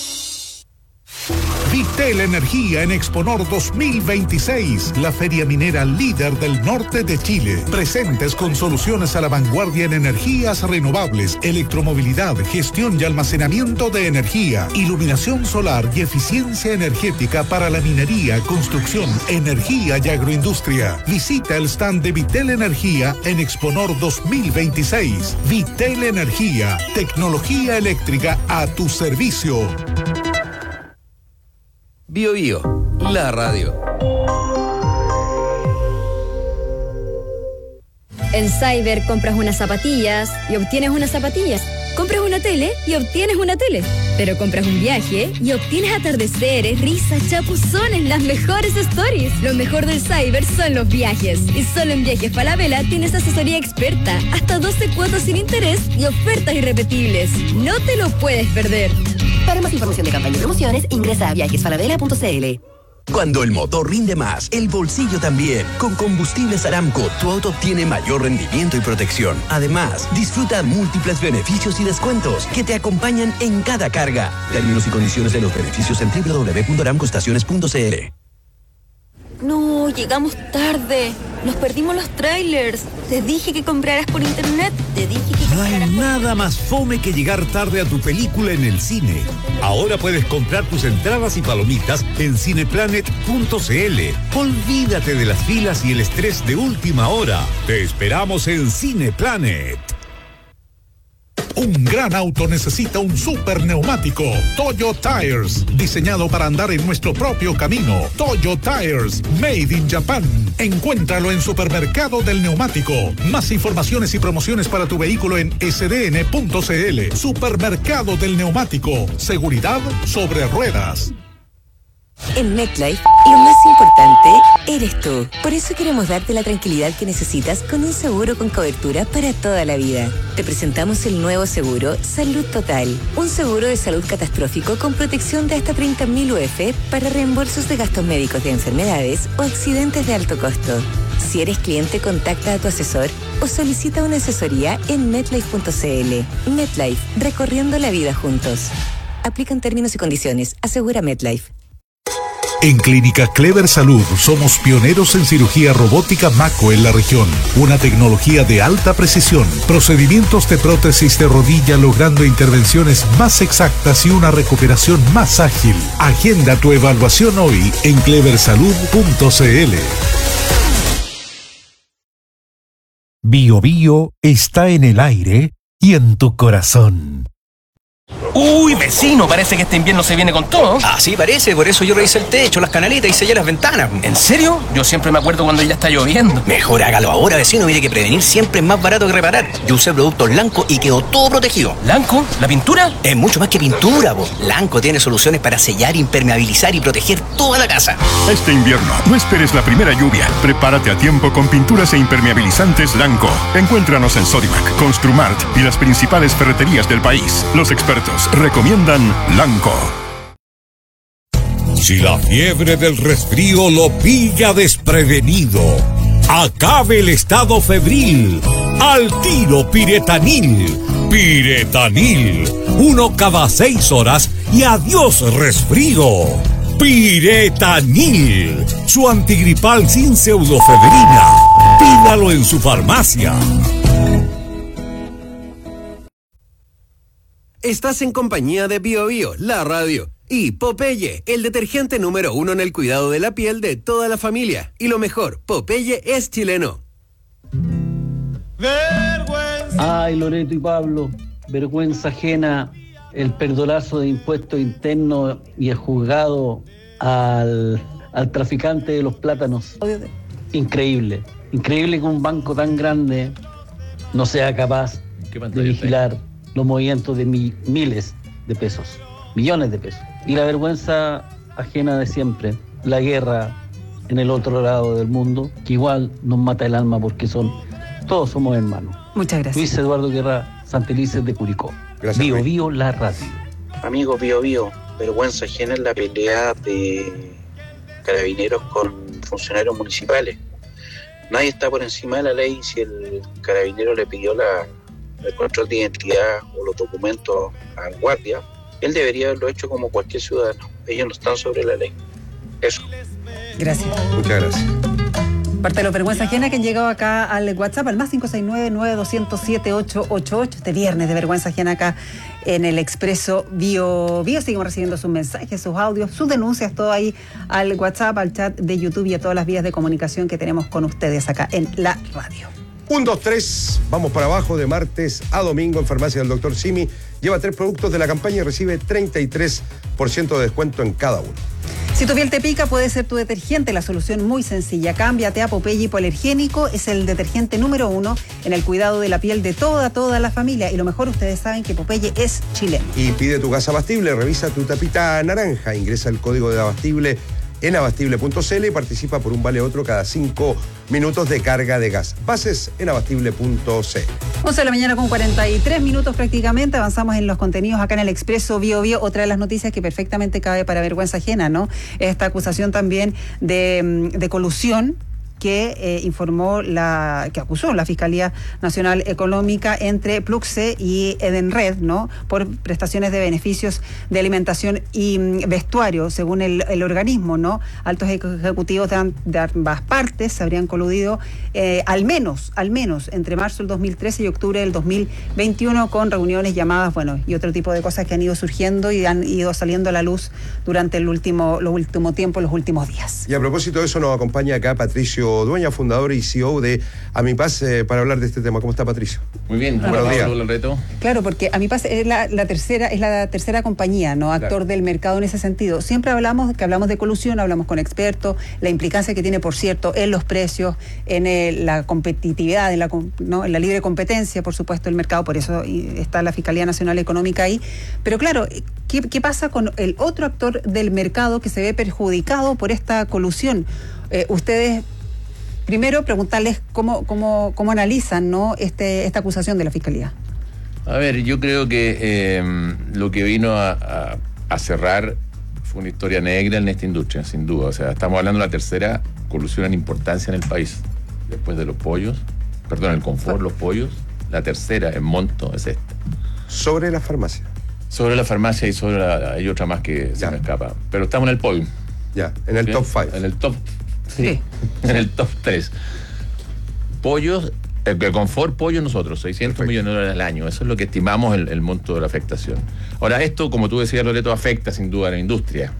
Vitel Energía en Exponor 2026, la feria minera líder del norte de Chile. Presentes con soluciones a la vanguardia en energías renovables, electromovilidad, gestión y almacenamiento de energía, iluminación solar y eficiencia energética para la minería, construcción, energía y agroindustria. Visita el stand de Vitel Energía en Exponor 2026. Vitel Energía, tecnología eléctrica a tu servicio. Bio Bio, la radio. En Cyber compras unas zapatillas y obtienes unas zapatillas. Compras una tele y obtienes una tele. Pero compras un viaje y obtienes atardeceres, risas, chapuzones, las mejores stories. Lo mejor del Cyber son los viajes. Y solo en Viajes Falabella tienes asesoría experta, hasta 12 cuotas sin interés y ofertas irrepetibles. No te lo puedes perder. Para más información de campaña y promociones, ingresa a viajesfalabella.cl. Cuando el motor rinde más, el bolsillo también. Con Combustibles Aramco, tu auto obtiene mayor rendimiento y protección. Además, disfruta múltiples beneficios y descuentos que te acompañan en cada carga. Términos y condiciones de los beneficios en www.aramcoestaciones.cl. No, llegamos tarde. Nos perdimos los trailers. Te dije que compraras por internet. No hay nada más fome que llegar tarde a tu película en el cine. Ahora puedes comprar tus entradas y palomitas en cineplanet.cl. Olvídate de las filas y el estrés de última hora. Te esperamos en Cineplanet. Un gran auto necesita un super neumático. Toyo Tires, diseñado para andar en nuestro propio camino. Toyo Tires, made in Japan. Encuéntralo en Supermercado del Neumático. Más informaciones y promociones para tu vehículo en sdn.cl. Supermercado del Neumático. Seguridad sobre ruedas. En MetLife, lo más importante eres tú. Por eso queremos darte la tranquilidad que necesitas con un seguro con cobertura para toda la vida. Te presentamos el nuevo seguro Salud Total. Un seguro de salud catastrófico con protección de hasta 30.000 UF para reembolsos de gastos médicos de enfermedades o accidentes de alto costo. Si eres cliente, contacta a tu asesor o solicita una asesoría en MetLife.cl. MetLife, recorriendo la vida juntos. Aplican términos y condiciones. Asegura MetLife. En Clínica Clever Salud somos pioneros en cirugía robótica Mako en la región. Una tecnología de alta precisión, procedimientos de prótesis de rodilla logrando intervenciones más exactas y una recuperación más ágil. Agenda tu evaluación hoy en cleversalud.cl. Bio Bio está en el aire y en tu corazón. Uy, vecino, parece que este invierno se viene con todo. Ah, sí, parece, por eso yo revisé el techo, las canaletas y sellé las ventanas. ¿En serio? Yo siempre me acuerdo cuando ya está lloviendo. Mejor hágalo ahora, vecino, mire que prevenir siempre es más barato que reparar. Yo usé productos Lanco y quedó todo protegido. ¿Lanco? ¿La pintura? Es mucho más que pintura, po. Lanco tiene soluciones para sellar, impermeabilizar y proteger toda la casa. Este invierno, no esperes la primera lluvia. Prepárate a tiempo con pinturas e impermeabilizantes Lanco. Encuéntranos en Sodimac, Construmart y las principales ferreterías del país. Los expertos recomiendan Lanco. Si la fiebre del resfrío lo pilla desprevenido, acabe el estado febril. Al tiro Piretanil. Piretanil. 1 cada 6 horas y adiós resfrío. Piretanil. Su antigripal sin pseudofebrina. Pídalo en su farmacia. Estás en compañía de Bio Bio, la radio, y Popeye, el detergente número 1 en el cuidado de la piel de toda la familia. Y lo mejor, Popeye es chileno. Ay, Loreto y Pablo, vergüenza ajena, el perdolazo de impuestos internos y el juzgado al traficante de los plátanos. Increíble que un banco tan grande no sea capaz de vigilar los movimientos de miles de pesos, millones de pesos. Y la vergüenza ajena de siempre, la guerra en el otro lado del mundo, que igual nos mata el alma porque todos somos hermanos. Muchas gracias. Luis Eduardo Guerra Santelices de Curicó. Gracias. Bio Bio, la radio. Amigo Bio Bio, vergüenza ajena en la pelea de carabineros con funcionarios municipales. Nadie está por encima de la ley. Si el carabinero le pidió el control de identidad o los documentos al guardia, él debería haberlo hecho como cualquier ciudadano. Ellos no están sobre la ley. Eso. Gracias. Muchas gracias. Parte de los vergüenza ajena que han llegado acá al WhatsApp, al más 569-9207-888. Este viernes de vergüenza ajena acá en el Expreso Bio Bio. Seguimos recibiendo sus mensajes, sus audios, sus denuncias, todo ahí al WhatsApp, al chat de YouTube y a todas las vías de comunicación que tenemos con ustedes acá en la radio. 1, 2, 3, vamos para abajo de martes a domingo en Farmacia del Dr. Simi. Lleva 3 productos de la campaña y recibe 33% de descuento en cada uno. Si tu piel te pica, puede ser tu detergente. La solución muy sencilla. Cámbiate a Popeye Hipoalergénico. Es el detergente número 1 en el cuidado de la piel de toda la familia. Y lo mejor, ustedes saben que Popeye es chileno. Y pide tu gas abastible. Revisa tu tapita naranja. Ingresa el código de abastible en abastible.cl y participa por un vale otro cada 5 minutos de carga de gas. Bases en abastible.cl. 11 de la mañana con 43 minutos prácticamente. Avanzamos en los contenidos acá en el Expreso Bio Bio. Otra de las noticias que perfectamente cabe para vergüenza ajena, ¿no? Esta acusación también de colusión que que acusó la Fiscalía Nacional Económica entre Pluxe y Edenred, ¿no? Por prestaciones de beneficios de alimentación y vestuario, según el organismo, ¿no? Altos ejecutivos de ambas partes se habrían coludido al menos entre marzo del 2013 y octubre del 2021 con reuniones, llamadas, bueno, y otro tipo de cosas que han ido surgiendo y han ido saliendo a la luz durante los últimos tiempos, los últimos días. Y a propósito de eso nos acompaña acá Patricio Dueña, fundador y CEO de Amipaz, para hablar de este tema. ¿Cómo está, Patricio? Muy bien, buenos días. Claro, porque Amipaz es la tercera compañía, ¿no? Actor del mercado en ese sentido. Siempre hablamos de colusión, hablamos con expertos, la implicancia que tiene, por cierto, en los precios, en la competitividad, en la libre competencia, por supuesto, el mercado, por eso está la Fiscalía Nacional Económica ahí. Pero claro, ¿qué pasa con el otro actor del mercado que se ve perjudicado por esta colusión? Ustedes, primero, preguntarles cómo analizan, ¿no? esta acusación de la Fiscalía. A ver, yo creo que lo que vino a cerrar fue una historia negra en esta industria, sin duda. O sea, estamos hablando de la tercera colusión en importancia en el país. Después de los pollos, el confort, los pollos, la tercera en monto es esta. ¿Sobre la farmacia? Sobre la farmacia y hay otra más que se me escapa. Pero estamos en el podium. Ya, en el top 5. En el top. Sí. En el top 3. Pollos, el confort pollo nosotros, 600 millones de dólares al año. Eso es lo que estimamos el monto de la afectación. Ahora, esto, como tú decías, Loreto, afecta sin duda a la industria.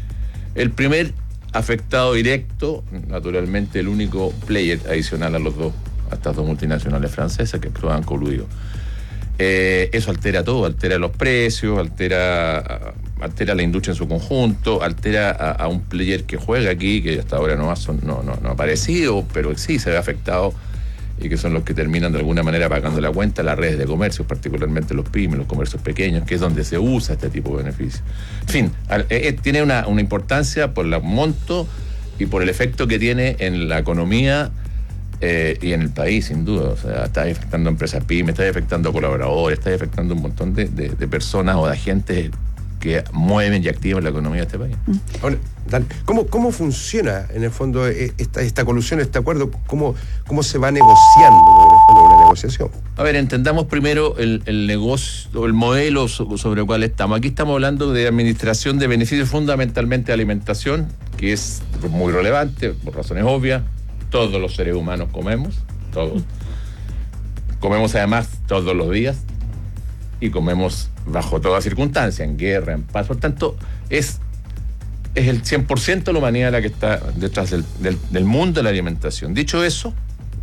El primer afectado directo, naturalmente el único player adicional a estas dos multinacionales francesas que han coludido. Eso altera todo, altera los precios, altera la industria en su conjunto, altera a un player que juega aquí, que hasta ahora no ha aparecido, pero sí se ve afectado, y que son los que terminan de alguna manera pagando la cuenta, las redes de comercio, particularmente los pymes, los comercios pequeños, que es donde se usa este tipo de beneficios. En fin, tiene una importancia por el monto y por el efecto que tiene en la economía y en el país, sin duda. O sea, está afectando a empresas pymes, está afectando a colaboradores, está afectando a un montón de personas o de agentes que mueven y activan la economía de este país. Ahora, Dan, ¿cómo funciona en el fondo esta colusión, este acuerdo? ¿Cómo se va negociando en el fondo una negociación? A ver, entendamos primero el negocio, el modelo sobre el cual estamos. Aquí estamos hablando de administración de beneficios, fundamentalmente de alimentación, que es muy relevante, por razones obvias. Todos los seres humanos comemos, todos. Comemos además todos los días y comemos bajo toda circunstancia, en guerra, en paz. Por tanto, es el 100% de la humanidad la que está detrás del mundo de la alimentación. Dicho eso,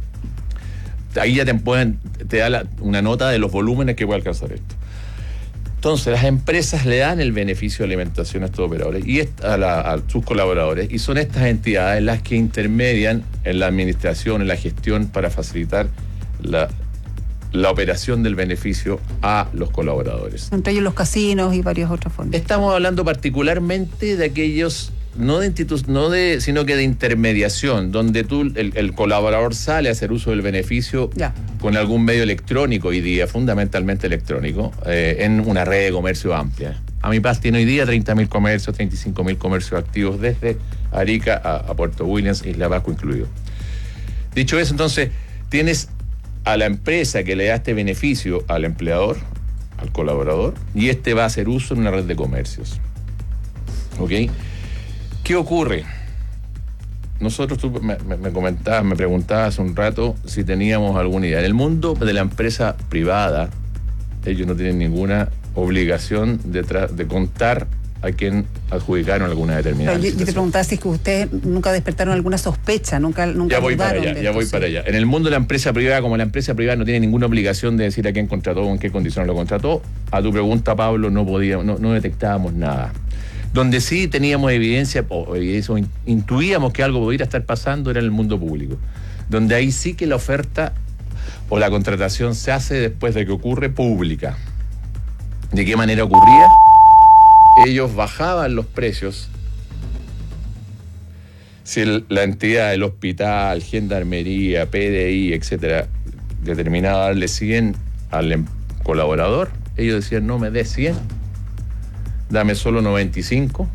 ahí ya te da una nota de los volúmenes que puede alcanzar esto. Entonces, las empresas le dan el beneficio de alimentación a estos operadores y a sus colaboradores, y son estas entidades las que intermedian en la administración, en la gestión, para facilitar la operación del beneficio a los colaboradores. Entre ellos los casinos y varias otras formas. Estamos hablando particularmente de aquellos, sino que de intermediación, donde el colaborador sale a hacer uso del beneficio con algún medio electrónico hoy día, fundamentalmente electrónico, en una red de comercio amplia. Amipaz tiene hoy día 30.000 comercios, 35.000 comercios activos desde Arica a Puerto Williams, Isla Pascua incluido. Dicho eso, entonces, tienes a la empresa que le da este beneficio al empleador, al colaborador, y este va a hacer uso en una red de comercios. ¿Ok? ¿Qué ocurre? Nosotros, tú me preguntabas hace un rato si teníamos alguna idea. En el mundo de la empresa privada, ellos no tienen ninguna obligación de contar a quien adjudicaron alguna determinada. Yo te preguntaba si es que ustedes nunca despertaron alguna sospecha, nunca ya voy para allá. En el mundo de la empresa privada, como la empresa privada no tiene ninguna obligación de decir a quién contrató o en qué condiciones lo contrató, a tu pregunta, Pablo, no detectábamos nada. Donde sí teníamos evidencia, o intuíamos que algo podría estar pasando, era en el mundo público. Donde ahí sí que la oferta o la contratación se hace después de que ocurre pública. ¿De qué manera ocurría? Ellos bajaban los precios. Si la entidad del hospital, gendarmería, PDI, etcétera, determinaba darle 100 al colaborador, ellos decían, no me des 100, dame solo 95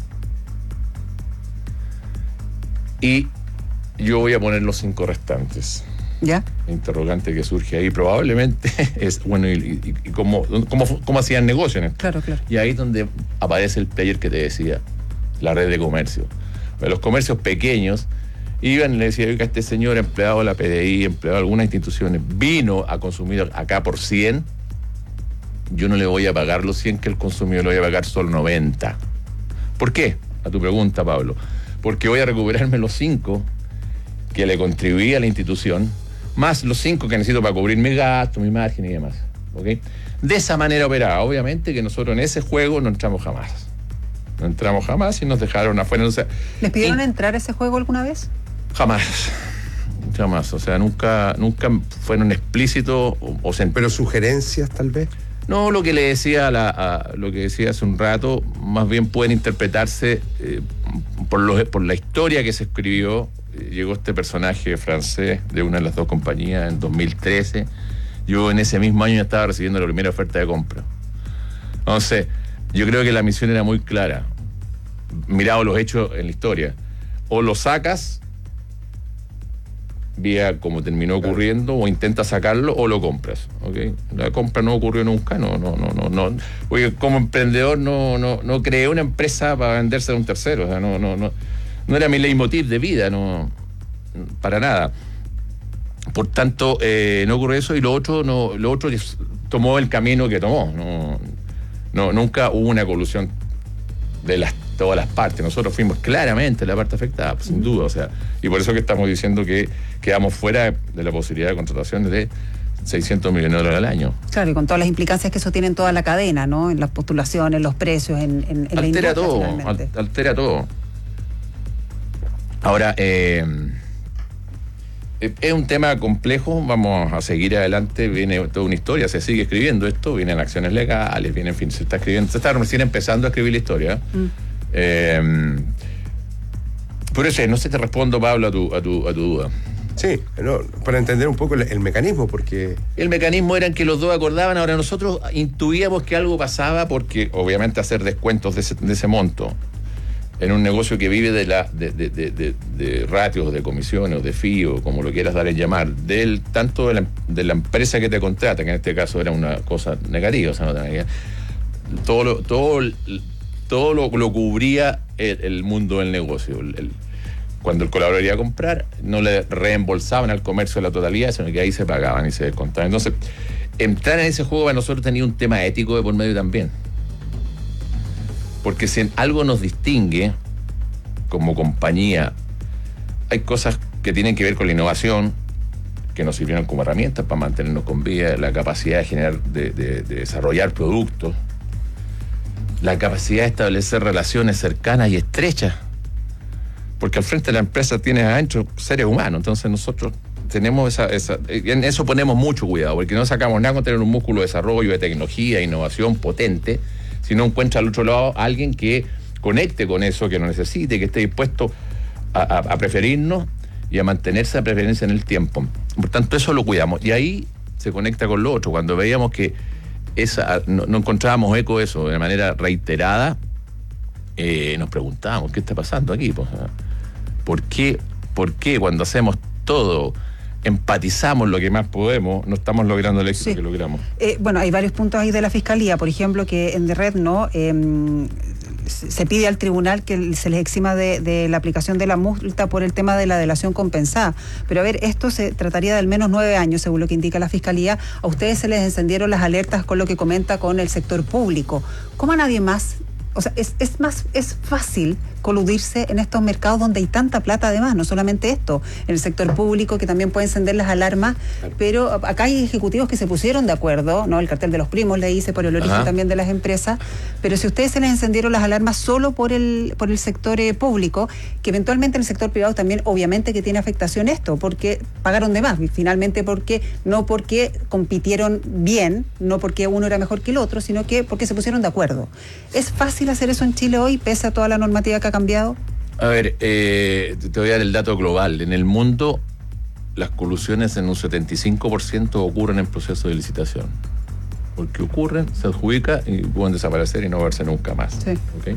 y yo voy a poner los 5 restantes. ¿Ya? Interrogante que surge ahí probablemente es, bueno, ¿y cómo hacían negocio en esto? Claro. Y ahí es donde aparece el player que te decía, la red de comercio. Los comercios pequeños iban y le decían, oiga, este señor empleado de la PDI, empleado de algunas instituciones, vino a consumir acá por 100, yo no le voy a pagar los 100 que el consumidor, le voy a pagar solo 90. ¿Por qué? A tu pregunta, Pablo. Porque voy a recuperarme los 5 que le contribuí a la institución, más los 5 que necesito para cubrir mi gasto, mi margen y demás. ¿Okay? De esa manera operaba. Obviamente que nosotros en ese juego no entramos jamás. No entramos jamás y nos dejaron afuera. O sea, ¿les pidieron entrar a ese juego alguna vez? Jamás. O sea, nunca fueron explícitos ¿Pero sugerencias tal vez? No, lo que le decía lo que decía hace un rato, más bien pueden interpretarse por la historia que se escribió. Llegó este personaje francés de una de las dos compañías en 2013. Yo en ese mismo año estaba recibiendo la primera oferta de compra. Entonces, yo creo que la misión era muy clara. Mirado los hechos en la historia. O lo sacas, vía como terminó ocurriendo, o intentas sacarlo, o lo compras. ¿Okay? La compra no ocurrió nunca. No. Porque como emprendedor no creé una empresa para venderse a un tercero. O sea, no era mi leitmotiv de vida, no, para nada. Por tanto, no ocurrió eso, y lo otro tomó el camino que tomó. Nunca hubo una colusión de todas las partes. Nosotros fuimos claramente la parte afectada, sin duda. O sea, y por eso que estamos diciendo que quedamos fuera de la posibilidad de contratación de $600 millones al año. Claro, y con todas las implicancias que eso tiene en toda la cadena, ¿no? En las postulaciones, en los precios, en la industria, finalmente. Altera todo. Ahora, es un tema complejo, vamos a seguir adelante, viene toda una historia, se sigue escribiendo esto, vienen acciones legales, viene, en fin, se está recién empezando a escribir la historia. Por eso, no sé, te respondo, Pablo, a tu duda. Sí, para entender un poco el mecanismo, porque... El mecanismo era en que los dos acordaban, ahora nosotros intuíamos que algo pasaba porque, obviamente, hacer descuentos de ese monto en un negocio que vive de ratios, de comisiones, o de fee, o como lo quieras dar en llamar, tanto de la empresa que te contrata, que en este caso era una cosa negativa, o sea, no tenía, todo lo cubría el mundo del negocio. Cuando el colaborador iba a comprar, no le reembolsaban al comercio la totalidad, sino que ahí se pagaban y se descontaban. Entonces, entrar en ese juego para nosotros tenía un tema ético de por medio también. Porque si algo nos distingue como compañía, hay cosas que tienen que ver con la innovación, que nos sirvieron como herramientas para mantenernos con vida, la capacidad de generar, de desarrollar productos, la capacidad de establecer relaciones cercanas y estrechas, porque al frente de la empresa tienes adentro seres humanos, entonces nosotros tenemos en eso ponemos mucho cuidado, porque no sacamos nada con tener un músculo de desarrollo, de tecnología, de innovación potente, si no encuentra al otro lado a alguien que conecte con eso, que lo necesite, que esté dispuesto a preferirnos y a mantener esa preferencia en el tiempo. Por tanto, eso lo cuidamos. Y ahí se conecta con lo otro. Cuando veíamos que no encontrábamos eco de eso de manera reiterada, nos preguntábamos, ¿qué está pasando aquí? Pues, ¿por qué cuando hacemos todo, empatizamos lo que más podemos, no estamos logrando el éxito que logramos? Bueno, hay varios puntos ahí de la Fiscalía, por ejemplo, que en Red se pide al tribunal que se les exima de la aplicación de la multa por el tema de la delación compensada. Pero a ver, esto se trataría de al menos 9 años, según lo que indica la Fiscalía. A ustedes se les encendieron las alertas con lo que comenta con el sector público. ¿Cómo a nadie más? O sea, es fácil coludirse en estos mercados donde hay tanta plata, además, no solamente esto, en el sector público, que también puede encender las alarmas, pero acá hay ejecutivos que se pusieron de acuerdo, ¿no? El cartel de los primos le hice por el origen también de las empresas, pero si ustedes se les encendieron las alarmas solo por el sector público, que eventualmente en el sector privado también, obviamente que tiene afectación esto, porque pagaron de más, finalmente no porque compitieron bien, no porque uno era mejor que el otro, sino que porque se pusieron de acuerdo. ¿Es fácil hacer eso en Chile hoy, pese a toda la normativa que ha cambiado? A ver, te voy a dar el dato global. En el mundo, las colusiones en un 75% ocurren en proceso de licitación. Porque ocurren, se adjudica y pueden desaparecer y no verse nunca más. Sí. ¿Okay?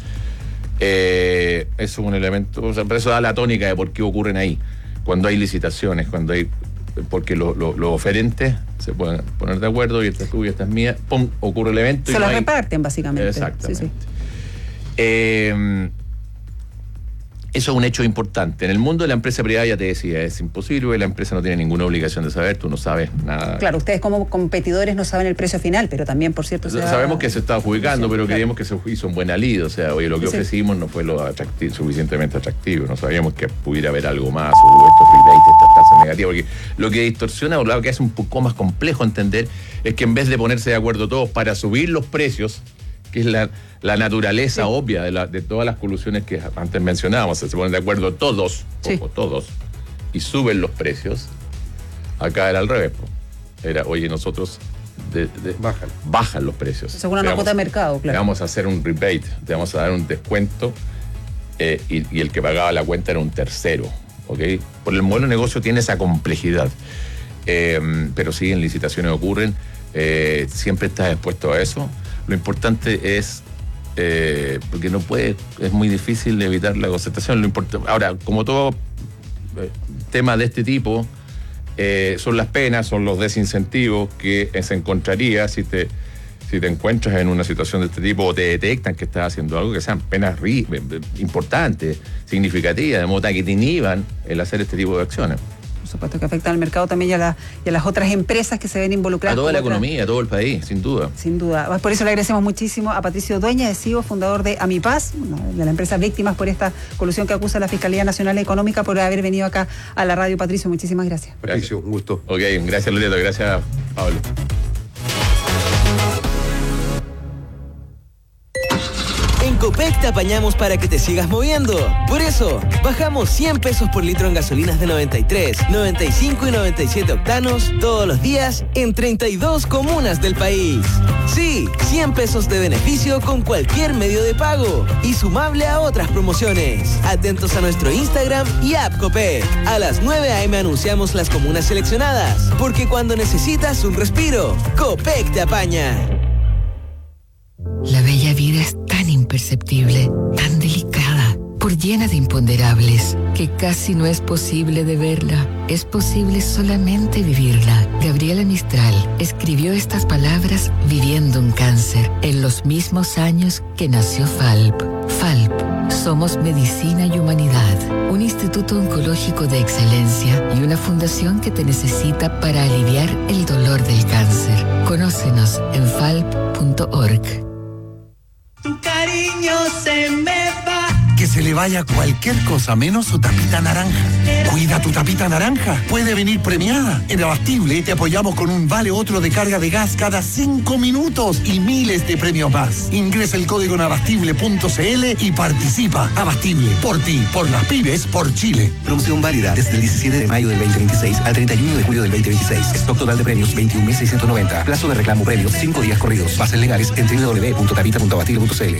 Eso es un elemento, o sea, eso da la tónica de por qué ocurren ahí. Cuando hay licitaciones, porque los oferentes se pueden poner de acuerdo y esta es tuya, esta es mía, ¡pum!, ocurre el evento. Se lo reparten, básicamente. Exactamente. Sí. Eso es un hecho importante. En el mundo de la empresa privada, ya te decía, es imposible, la empresa no tiene ninguna obligación de saber, tú no sabes nada. Claro, ustedes como competidores no saben el precio final, pero también, por cierto... Sabemos que se está adjudicando, pero creíamos que se hizo un buen alivio, o sea, oye, lo que ofrecimos no fue lo suficientemente atractivo, no sabíamos que pudiera haber algo más, o estos rebates, estas tasas negativas, porque lo que distorsiona, o lo que hace un poco más complejo entender, es que en vez de ponerse de acuerdo todos para subir los precios, que es la naturaleza obvia de todas las colusiones que antes mencionábamos, se ponen de acuerdo todos, todos, y suben los precios. Acá era al revés. Era, oye, nosotros bajan los precios. Según una cuota de mercado, claro. Te vamos a hacer un rebate, te vamos a dar un descuento, y el que pagaba la cuenta era un tercero. ¿Okay? Por el modelo de negocio tiene esa complejidad. Pero sí, en licitaciones ocurren, siempre estás expuesto a eso. Lo importante es, porque es muy difícil evitar la concentración. Ahora, como todo tema de este tipo, son las penas, son los desincentivos que se encontraría si te encuentras en una situación de este tipo o te detectan que estás haciendo algo, que sean penas importantes, significativas, de modo que te inhiban el hacer este tipo de acciones. por supuesto, que afectan al mercado también y a las otras empresas que se ven involucradas. A toda la economía, a todo el país, sin duda. Sin duda. Por eso le agradecemos muchísimo a Patricio Dueña, CEO, fundador de Amipaz, de la empresa Víctimas, por esta colusión que acusa la Fiscalía Nacional Económica, por haber venido acá a la radio. Patricio, muchísimas gracias. Patricio, un gusto. Ok, gracias Loreto, gracias Pablo. En Copec te apañamos para que te sigas moviendo. Por eso, bajamos 100 pesos por litro en gasolinas de 93, 95 y 97 octanos todos los días en 32 comunas del país. Sí, 100 pesos de beneficio con cualquier medio de pago y sumable a otras promociones. Atentos a nuestro Instagram y app Copec. A las 9 a.m. anunciamos las comunas seleccionadas, porque cuando necesitas un respiro, Copec te apaña. La bella vida es tan imperceptible, tan delicada, por llena de imponderables, que casi no es posible de verla. Es posible solamente vivirla. Gabriela Mistral escribió estas palabras viviendo un cáncer, en los mismos años que nació FALP. FALP, somos medicina y humanidad, un instituto oncológico de excelencia y una fundación que te necesita para aliviar el dolor del cáncer. Conócenos en falp.org. Tu cariño se me va. Que se le vaya cualquier cosa menos su tapita naranja. Cuida tu tapita naranja. Puede venir premiada. En Abastible te apoyamos con un vale otro de carga de gas cada 5 minutos y miles de premios más. Ingresa el código en abastible.cl y participa. Abastible, por ti, por las pymes, por Chile. Promoción válida desde el 17 de mayo del 2026 al 31 de julio del 2026. Stock total de premios 21.690. Plazo de reclamo premios 5 días corridos. Bases legales en www.tapita.abastible.cl.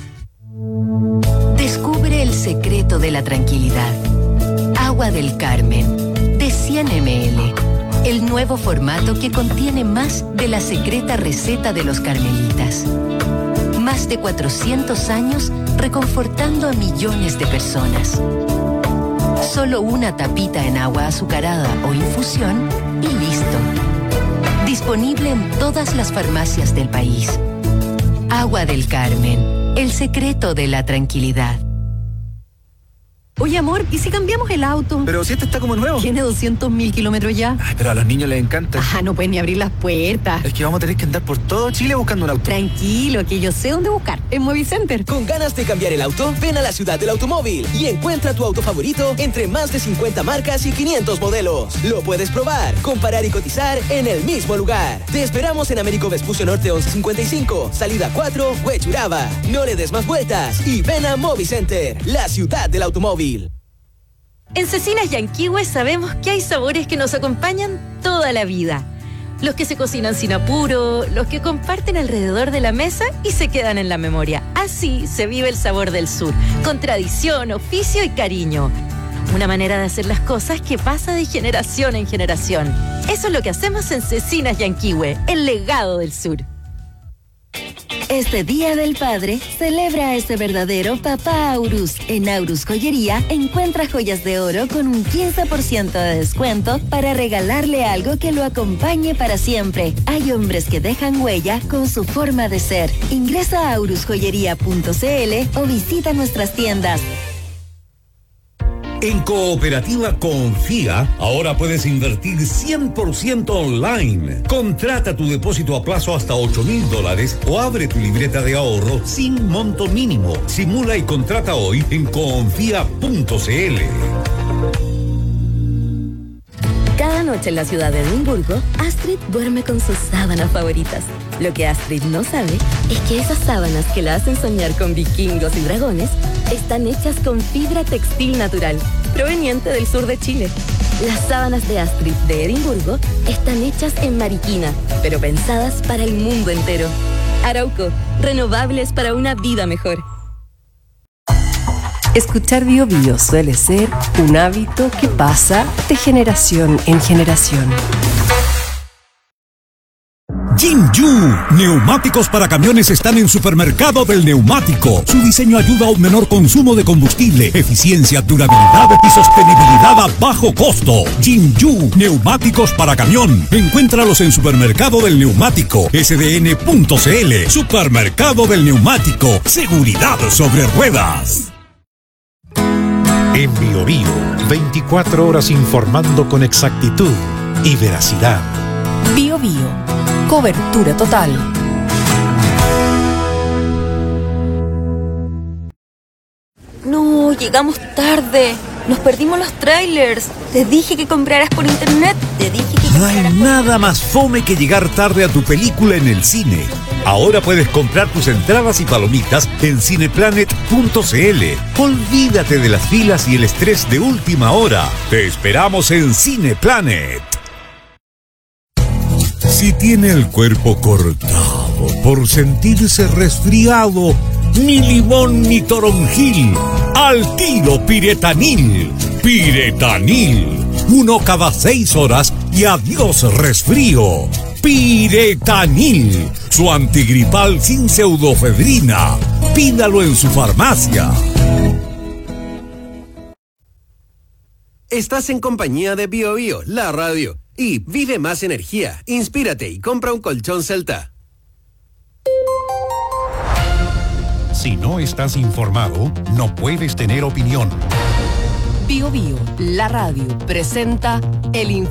Descubre el secreto de la tranquilidad. Agua del Carmen, de 100 ml. El nuevo formato que contiene más de la secreta receta de los carmelitas. Más de 400 años reconfortando a millones de personas. Solo una tapita en agua azucarada o infusión y listo. Disponible en todas las farmacias del país. Agua del Carmen. El secreto de la tranquilidad. Oye, amor, ¿y si cambiamos el auto? Pero si este está como nuevo. Tiene 200.000 kilómetros ya. Ay, pero a los niños les encanta. No pueden ni abrir las puertas. Es que vamos a tener que andar por todo Chile buscando un auto. Tranquilo, que yo sé dónde buscar. En Movicenter. ¿Con ganas de cambiar el auto? Ven a la ciudad del automóvil y encuentra tu auto favorito entre más de 50 marcas y 500 modelos. Lo puedes probar, comparar y cotizar en el mismo lugar. Te esperamos en Américo Vespucio Norte 1155, salida 4, Huechuraba. No le des más vueltas y ven a Movicenter, la ciudad del automóvil. En Cecinas Yanquihue sabemos que hay sabores que nos acompañan toda la vida. Los que se cocinan sin apuro, los que comparten alrededor de la mesa y se quedan en la memoria. Así se vive el sabor del sur, con tradición, oficio y cariño. Una manera de hacer las cosas que pasa de generación en generación. Eso es lo que hacemos en Cecinas Yanquihue, el legado del sur. Este Día del Padre, celebra a ese verdadero papá Aurus. En Aurus Joyería, encuentra joyas de oro con un 15% de descuento para regalarle algo que lo acompañe para siempre. Hay hombres que dejan huella con su forma de ser. Ingresa a aurusjoyería.cl o visita nuestras tiendas. En Cooperativa Confía, ahora puedes invertir 100% online. Contrata tu depósito a plazo hasta $8,000 o abre tu libreta de ahorro sin monto mínimo. Simula y contrata hoy en confía.cl. Cada noche en la ciudad de Edimburgo, Astrid duerme con sus sábanas favoritas. Lo que Astrid no sabe es que esas sábanas que la hacen soñar con vikingos y dragones están hechas con fibra textil natural, proveniente del sur de Chile. Las sábanas de Astrid de Edimburgo están hechas en Mariquina, pero pensadas para el mundo entero. Arauco, renovables para una vida mejor. Escuchar Bio Bio suele ser un hábito que pasa de generación en generación. Jinju, neumáticos para camiones están en Supermercado del Neumático. Su diseño ayuda a un menor consumo de combustible, eficiencia, durabilidad y sostenibilidad a bajo costo. Jinju, neumáticos para camión. Encuéntralos en Supermercado del Neumático, sdn.cl. Supermercado del Neumático, seguridad sobre ruedas. En Bio Bio, 24 horas informando con exactitud y veracidad. Bio Bio. Cobertura total. No, llegamos tarde. Nos perdimos los trailers. Te dije que compraras por internet. No hay nada más fome que llegar tarde a tu película en el cine. Ahora puedes comprar tus entradas y palomitas en cineplanet.cl. Olvídate de las filas y el estrés de última hora. Te esperamos en Cineplanet. Si tiene el cuerpo cortado por sentirse resfriado, ni limón ni toronjil, al tiro Piretanil. Piretanil. 1 cada 6 horas y adiós resfrío. Piretanil, su antigripal sin pseudofedrina. Pídalo en su farmacia. Estás en compañía de Bio Bio, la radio. Y vive más energía, inspírate y compra un colchón Celta. Si no estás informado, no puedes tener opinión. Bio Bio, la radio, presenta el